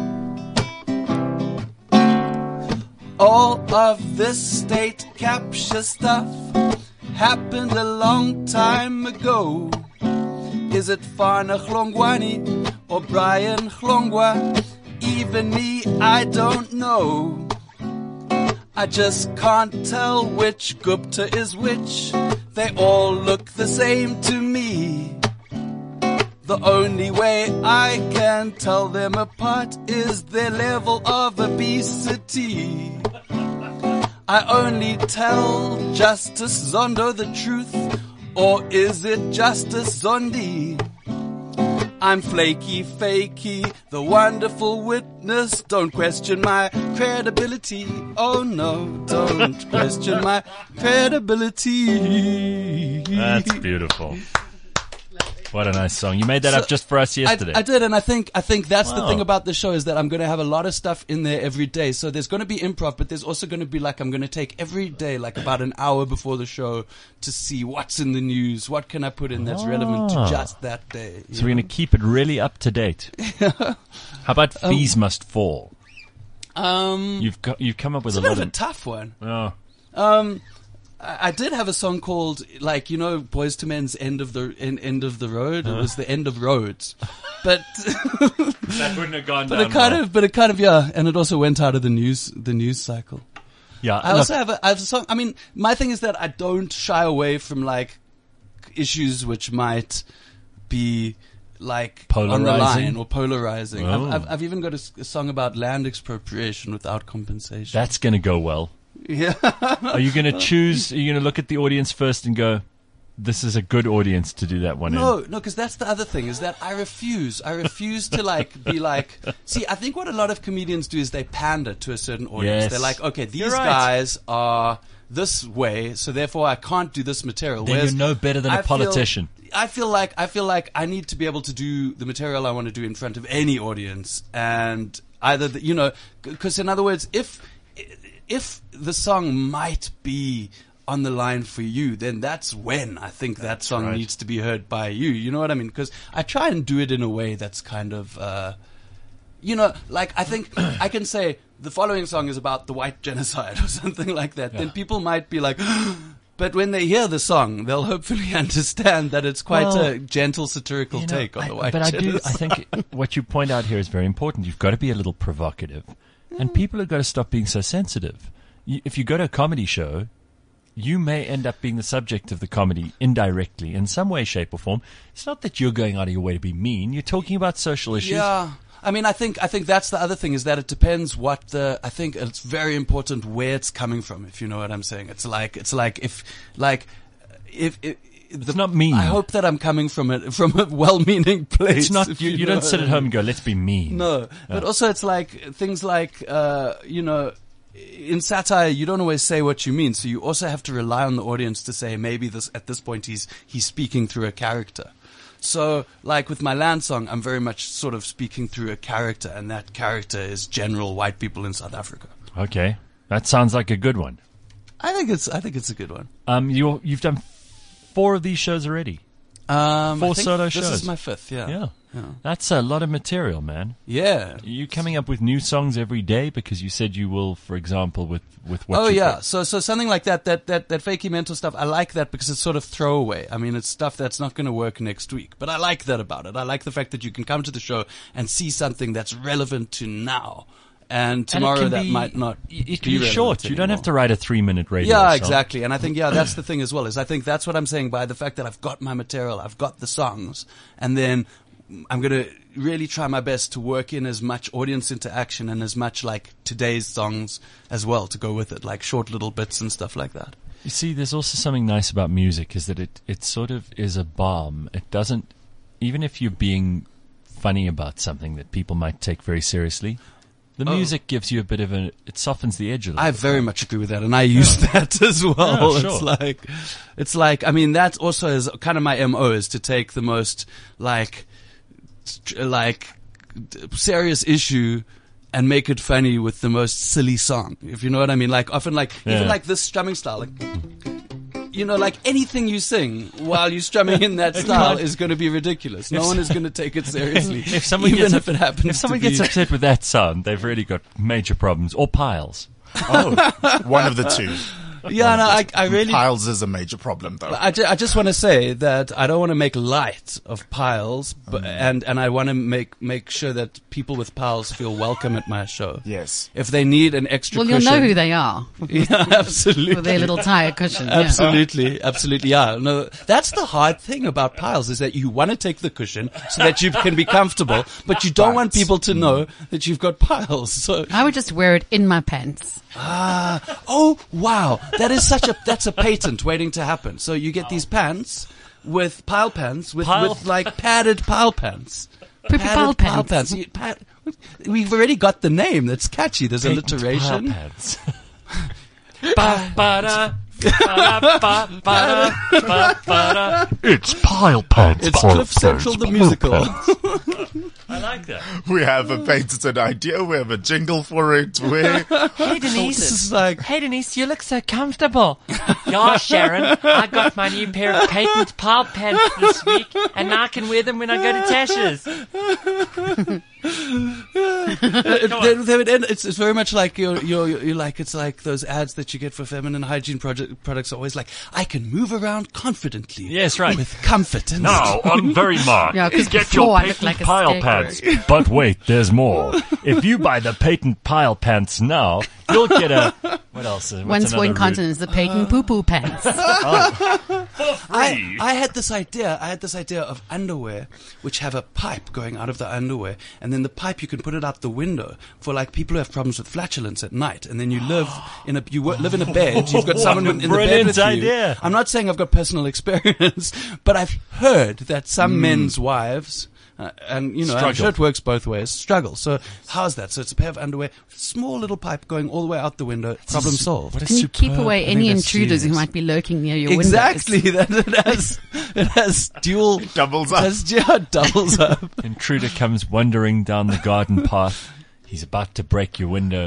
All of this state capture stuff happened a long time ago. Is it Fana Hlongwani or Brian Hlongwa? Even me, I don't know. I just can't tell which Gupta is which. They all look the same to me. The only way I can tell them apart is their level of obesity. I only tell Justice Zondo the truth, or is it Justice Zondi? I'm flaky, fakey, the wonderful witness. Don't question my credibility. Oh no, don't question my credibility. That's beautiful. What a nice song. You made that So, up just for us yesterday. I, I did, and I think I think that's the Wow. thing about the show is that I'm going to have a lot of stuff in there every day. So there's going to be improv, but there's also going to be like I'm going to take every day like about an hour before the show to see what's in the news, what can I put in that's relevant Ah. to just that day. you So we're know? going to keep it really up to date. How about Fees Must Fall? Um, You've got, you've come up with it's a a bit lot of a of... tough one. Oh. Um, I I did have a song called, like, you know, Boyz two Men's "End of the end, end of the Road." It was the end of roads, but That wouldn't have gone but down it kind well. of, but it kind of, yeah, and it also went out of the news, the news cycle. Yeah, I look, also have a, I have a song. I mean, my thing is that I don't shy away from like issues which might be like on the Polarizing? line or polarizing. Oh. I've, I've, I've even got a, s- a song about land expropriation without compensation. that's going to go well. yeah. Are you going to choose, are you going to look at the audience first and go, this is a good audience to do that one No, in? no, because that's the other thing is that I refuse. I refuse to like be like. See, I think what a lot of comedians do is they pander to a certain audience. Yes. They're like, okay, these You're right. guys are this way, so therefore I can't do this material. Then Whereas you're no better than a I feel- politician. I feel like I feel like I need to be able to do the material I want to do in front of any audience, and either the, you know, because in other words, if if the song might be on the line for you, then that's when I think that song right. needs to be heard by you. You know what I mean? Because I try and do it in a way that's kind of, uh, you know, like I think I can say the following song is about the white genocide or something like that. Then people might be like. But when they hear the song, they'll hopefully understand that it's quite Well, a gentle satirical You know, take on I- the white but I do. genocide. I think what you point out here is very important. You've got to be a little provocative, and people have got to stop being so sensitive. You, if you go to a comedy show, you may end up being the subject of the comedy indirectly, in some way, shape, or form. It's not that you're going out of your way to be mean. You're talking about social issues. Yeah. I mean, I think I think that's the other thing is that it depends what the. I think it's very important where it's coming from. If you know what I'm saying, it's like it's like if like if. if It's not mean. I hope that I'm coming from a from a well-meaning place. It's not. if You, you know don't what sit I at home mean. and go, "Let's be mean." No, but also it's like things like uh, you know, in satire you don't always say what you mean, so you also have to rely on the audience to say maybe this at this point he's he's speaking through a character. So, like with my land song, I'm very much sort of speaking through a character, and that character is general white people in South Africa. Okay, that sounds like a good one. I think it's I think it's a good one. Um, you you've done four of these shows already. Um, Four I think solo this shows. is my fifth. Yeah. Yeah. Yeah. That's a lot of material, man. Yeah. Are you coming up with new songs every day? Because you said you will, for example, with, with what Oh you've yeah, got. so so something like that, that that that fakey mental stuff. I like that because it's sort of throwaway. I mean, it's stuff that's not going to work next week, but I like that about it. I like the fact that you can come to the show and see something that's relevant to now, and And it tomorrow can that be- might not. It can be be relevant short. You don't have anymore. to write a three-minute radio Yeah, song. exactly. And I think, yeah, that's the thing as well, is I think that's what I'm saying by the fact that I've got my material, I've got the songs, and then I'm going to really try my best to work in as much audience interaction and as much like today's songs as well to go with it, like short little bits and stuff like that. You see, there's also something nice about music is that it, it sort of is a balm. It doesn't, even if you're being funny about something that people might take very seriously, the Oh. music gives you a bit of a, it softens the edge a little I bit. very much agree with that, and I use that as well. Yeah, sure. It's like, it's like, I mean, that also is kind of my M O is to take the most like, st- like serious issue and make it funny with the most silly song. If you know what I mean, like often, like Yeah. even like this strumming style, like. You know, like anything you sing while you're strumming in that style is going to be ridiculous. No one is going to take it seriously, If someone even gets if up- it happens. If someone to gets be, upset with that sound, they've really got major problems. Or piles. Oh, one of the two. yeah, no, I, I really Piles is a major problem, though. I, ju- I just want to say that I don't want to make light of piles, but, Mm. and and I want to make make sure that people with piles feel welcome at my show. Yes. If they need an extra Well, you'll cushion, know who they are yeah, absolutely. with their little tire cushion. yeah. Absolutely, absolutely, yeah. No, that's the hard thing about piles is that you want to take the cushion so that you can be comfortable, but you don't want But- people to know that you've got piles. So, I would just wear it in my pants. ah, oh wow, that is such a that's a patent waiting to happen. So you get these pants with pile pants, with, Pile- with like padded pile pants. Poopy Padded pile pants. You- pad- We've already got the name. That's catchy. There's alliteration. Pants. Ba, ba, da, ba, da, ba, ba, da, ba, ba, da. It's Pile Pants. It's Pile Cliff Central Pants, the Pile musical. Pants. I like that. We have a patented idea. We have a jingle for it. Where Hey, This Denise. is like Hey, Denise, you look so comfortable. Yeah, Sharon, I got my new pair of patent pile pants this week, and now I can wear them when I go to Tasha's. It- they- they would end- it's, it's very much like you're, you're, you're like it's like those ads that you get for feminine hygiene project, products. Are always like, I can move around confidently. Yes, right. With comfort. And Now, on Very Mark, Yeah, 'cause get before your I looked patent like a Pile scarecrow. Pants. But wait, there's more. If you buy the patent Pile Pants now, you'll get a... What else? What's Once for another incontinence, the patent poo poo pants. I, I had this idea. I had this idea of underwear, which have a pipe going out of the underwear, and then the pipe you can put it out the window for like people who have problems with flatulence at night. And then you live in a you wo- live in a bed. You've got someone in the bed brilliant with you. idea. I'm not saying I've got personal experience, but I've heard that some men's wives. Uh, and you know, I'm sure it works both ways. Struggle. So how's that? So it's a pair of underwear, small little pipe going all the way out the window. Problem solved. Can you keep away any intruders who might be lurking near your Exactly. windows? That it has it has dual doubles it up. has, yeah, doubles up. Intruder comes wandering down the garden path. He's about to break your window.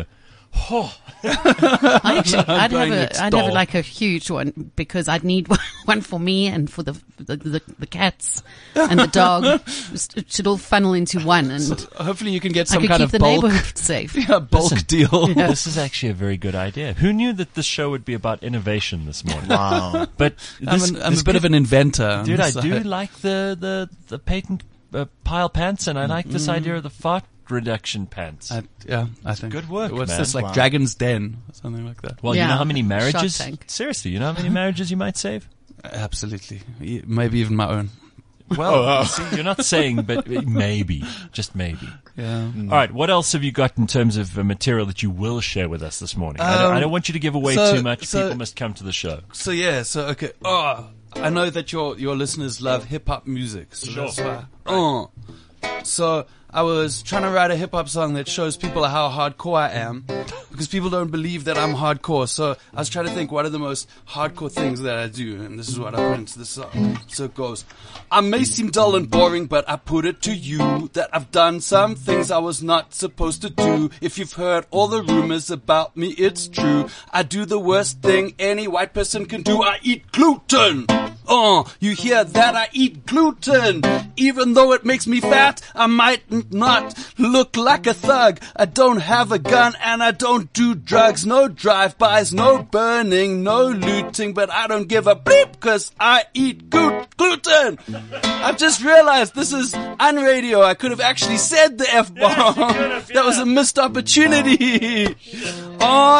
I actually, I'd Going have next a, I'd have door. a, like a huge one because I'd need one for me and for the the, the, the cats and the dog. It should all funnel into one, and Hopefully you can get I some could kind keep of the bulk, neighborhood safe. yeah, bulk Listen. deal. This is actually a very good idea. Who knew that this show would be about innovation this morning? wow, But I'm, this, an, I'm this a bit could- of an inventor, on dude. I this do side. like the the the patent uh, pile pants, and I like this idea of the fart reduction pants. I, yeah, I think good work, What's man. this like Wow. Dragon's Den or something like that? well, you Yeah. know how many Shark marriages? Tank. Seriously, you know how many marriages you might save? Absolutely, E- maybe even my own. Well, you see, you're not saying, but maybe, just maybe. Yeah. All right, what else have you got in terms of uh, material that you will share with us this morning? I, don't, Um, I don't want you to give away so- too much. so- People must come to the show. So yeah, so okay. Oh, I know that your your listeners love hip hop music, so Sure. that's why. Oh, so I was trying to write a hip hop song that shows people how hardcore I am, because people don't believe that I'm hardcore. So I was trying to think what are the most hardcore things that I do, and this is what I put into the song. So it goes: I may seem dull and boring, but I put it to you that I've done some things I was not supposed to do. If you've heard all the rumors about me, it's true. I do the worst thing any white person can do. I eat gluten. Oh, you hear that? I eat gluten. Even though it makes me fat, I might n- not look like a thug. I don't have a gun and I don't do drugs. No drive-bys, no burning, no looting. But I don't give a bleep cause I eat glu- gluten. I've just realized this is unradio. I could have actually said the F-bomb. That was a missed opportunity. Oh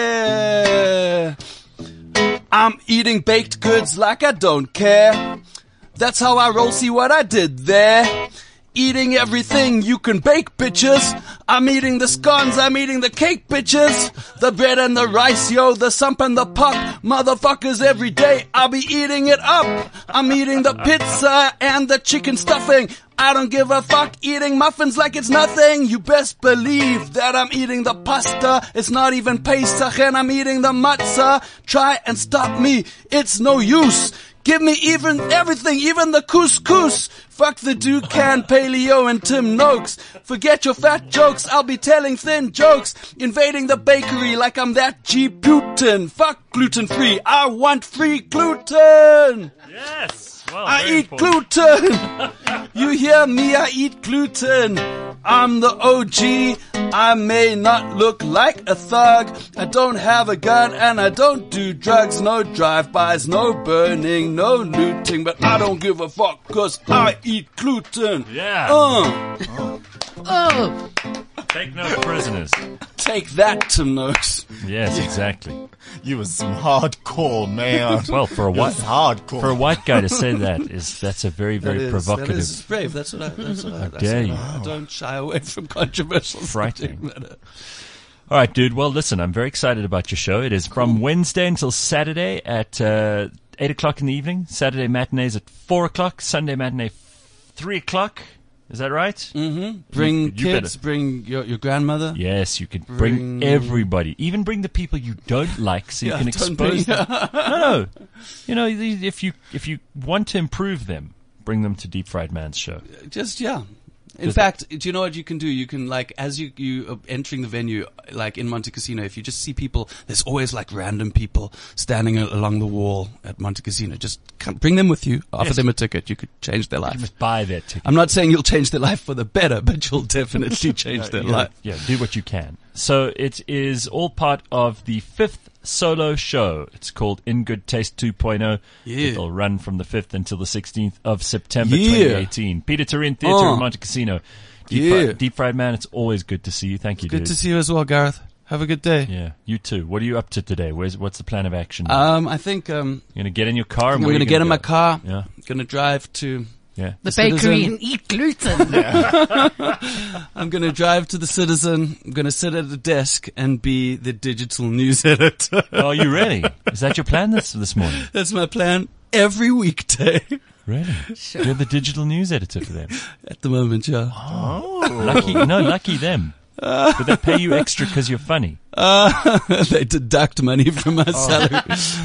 yeah. I'm eating baked goods like I don't care. That's how I roll, see what I did there. Eating everything you can bake, bitches. I'm eating the scones, I'm eating the cake, bitches. The bread and the rice, yo, the sump and the pop. Motherfuckers, every day I'll be eating it up. I'm eating the pizza and the chicken stuffing. I don't give a fuck eating muffins like it's nothing. You best believe that I'm eating the pasta. It's not even Pesach and I'm eating the matzah. Try and stop me. It's no use. Give me even everything, even the couscous. Fuck the Dukan, Paleo, and Tim Noakes. Forget your fat jokes, I'll be telling thin jokes. Invading the bakery like I'm that G Putin. Fuck gluten-free, I want free gluten. Yes. Well, I very eat important. gluten. You hear me? I eat gluten. I'm the O G. I may not look like a thug. I don't have a gun and I don't do drugs. No drive-bys, no burning, no looting. But I don't give a fuck cause I eat gluten. Yeah. Uh, Oh, Take no prisoners. take that, Tim Noakes. Yes, exactly. you was some hardcore, man. Well, for a You was white hardcore. for a white guy to say that is that's a very very That is- provocative. That is brave. That's what I. That's what I. That's dare what you. I, I don't shy away from controversial Frightening. subject matter. All right, dude. Well, listen, I'm very excited about your show. It is from Wednesday until Saturday at uh, eight o'clock in the evening. Saturday matinees at four o'clock. Sunday matinee f- three o'clock. Is that right? Mm-hmm. Bring You- you kids, better- bring your, your grandmother. Yes, you can bring, Bring- everybody. Even bring the people you don't like, so you Yeah, can don't expose bring- them. No, no. You know, these- if you if you want to improve them, bring them to Deep Fried Man's show. Just, yeah. In Just- fact, do you know what you can do? You can, like, as you, you are entering the venue, like in Monte Cassino, if you just see people, there's always like random people standing a- along the wall at Monte Cassino. Just come, bring them with you, offer Yes. them a ticket. You could change their You life. must buy their ticket. I'm not saying you'll change their life for the better, but you'll definitely change their yeah, life. Yeah, do what you can. So it is all part of the fifth solo show. It's called In Good Taste two point oh. Yeah. It'll run from the fifth until the sixteenth of September Yeah. twenty eighteen. Peter Turin Theatre Oh. in Monte Cassino. Deep, Yeah. Fri- Deep Fried Man, it's always good to see you. Thank you, Good dude. to see you as well, Gareth. Have a good day. Yeah, you too. What are you up to today? Where's What's the plan of action? Um, I think um, You're going to get in your car I'm and going where to you get in go? my car. Yeah. Going to drive to Yeah. The Citizen. bakery and eat gluten. I'm going to drive to the Citizen. I'm going to sit at a desk and be the digital news editor. Oh, are you really? Is that your plan this this morning? That's my plan every weekday. Really? You're the digital news editor for them. At the moment, yeah. Lucky, no, lucky them. But they pay you extra because you're funny. Uh, they deduct money from my salary.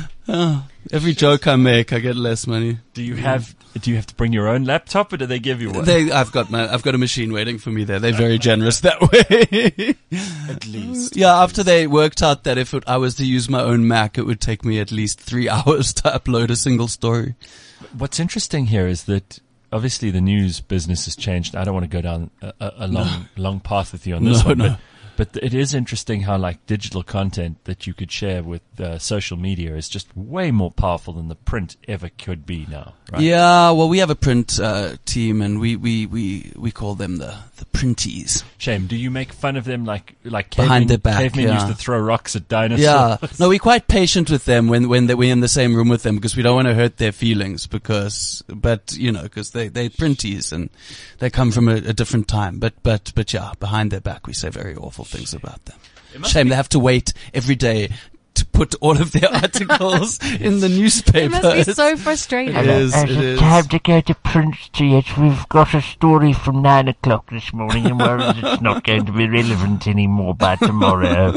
Oh, every joke I make, I get less money. Do you have Do you have to bring your own laptop, or do they give you one? They, I've got my, I've got a machine waiting for me there. They're very generous that way. At least. Yeah, after they worked out that if it, I was to use my own Mac, it would take me at least three hours to upload a single story. What's interesting here is that obviously the news business has changed. I don't want to go down a, a, a long long path with you on this No, one, no. but but it is interesting how like digital content that you could share with uh, social media is just way more powerful than the print ever could be now. Right? Yeah, well, we have a print uh, team, and we, we, we, we call them the, the printies. Shame. Do you make fun of them like like Behind cavemen, their back, cavemen yeah. used to throw rocks at dinosaurs? Yeah, no, we're quite patient with them when when they, we're in the same room with them because we don't want to hurt their feelings. Because, but you know, because they they printies and they come from a, a different time. But but but yeah, behind their back, we say very awful things about them. Shame they have to wait every day to put all of their articles in the newspaper. It must be so frustrating. It is. It is. Time to go to Prince Theatre. We've got a story from nine o'clock this morning, and well, it's not going to be relevant anymore by tomorrow.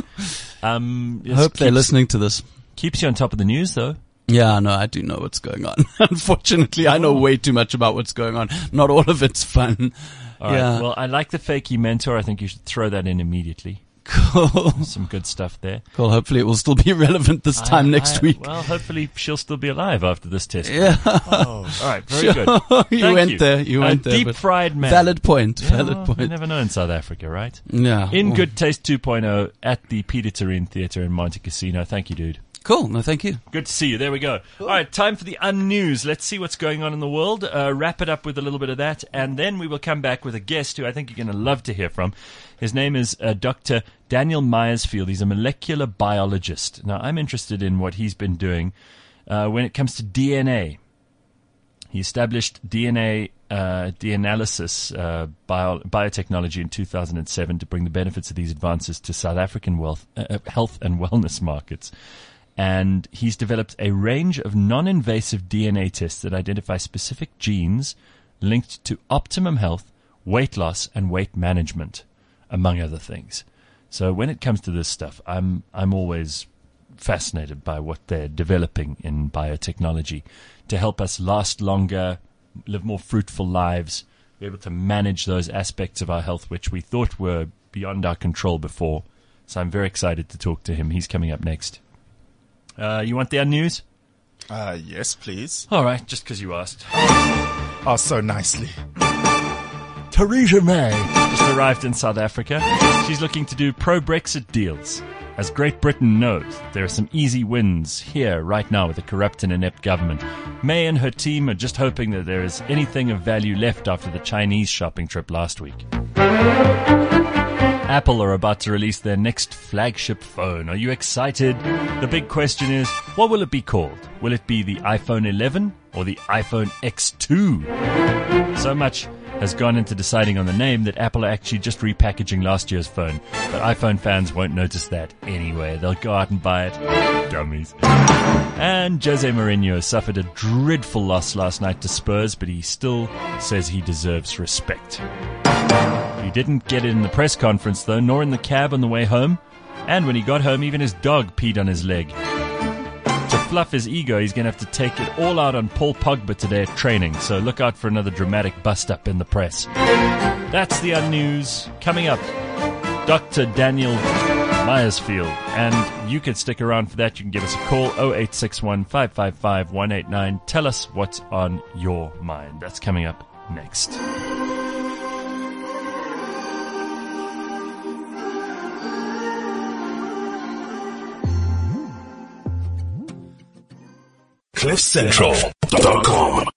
Um, I hope they're keeps- listening to this. Keeps you on top of the news, though. Yeah, no, I do know what's going on. Unfortunately, I know way too much about what's going on. Not all of it's fun. All right. Yeah. Well, I like the fakey mentor. I think you should throw that in immediately. Cool. Some good stuff there. Cool. Hopefully, it will still be relevant this time I- next I- week. Well, hopefully she'll still be alive after this test. Yeah. Oh, all right. Very Sure. good. You Thank went you. there. You Uh, went there. Deep but fried man. Valid point. Yeah, Valid well, point. You never know in South Africa, right? Yeah. In Well, Good Taste two point oh at the Peter Turin Theatre in Monte Cassino. Thank you, dude. Cool. No, thank you. Good to see you. There we go. All right, time for the unnews. Let's see what's going on in the world. Uh, wrap it up with a little bit of that, and then we will come back with a guest who I think you're going to love to hear from. His name is uh, Doctor Daniel Myersfield. He's a molecular biologist. Now, I'm interested in what he's been doing uh, when it comes to D N A. He established D N A uh, de-analysis uh, bio- biotechnology in two thousand seven to bring the benefits of these advances to South African wealth, uh, health and wellness markets. And he's developed a range of non-invasive D N A tests that identify specific genes linked to optimum health, weight loss, and weight management, among other things. So when it comes to this stuff, I'm I'm always fascinated by what they're developing in biotechnology to help us last longer, live more fruitful lives, be able to manage those aspects of our health which we thought were beyond our control before. So I'm very excited to talk to him. He's coming up next. Uh, you want the news? Uh, yes, please. All right, just because you asked. Oh, so nicely. Theresa May Just arrived in South Africa. She's looking to do pro-Brexit deals. As Great Britain knows, there are some easy wins here right now with a corrupt and inept government. May and her team are just hoping that there is anything of value left after the Chinese shopping trip last week. Apple are about to release their next flagship phone. Are you excited? The big question is, what will it be called? Will it be the iPhone eleven or the iPhone X two? So much has gone into deciding on the name that Apple are actually just repackaging last year's phone. But iPhone fans won't notice that anyway. They'll go out and buy it. Dummies. And Jose Mourinho suffered a dreadful loss last night to Spurs, but he still says he deserves respect. He didn't get it in the press conference, though, nor in the cab on the way home. And when he got home, even his dog peed on his leg. To fluff his ego, he's going to have to take it all out on Paul Pogba today at training, so look out for another dramatic bust-up in the press. That's the unnews. Coming up, Doctor Daniel Myersfield. And you can stick around for that. You can give us a call, oh eight six one, five five five, one eight nine. Tell us what's on your mind. That's coming up next. cliff central dot com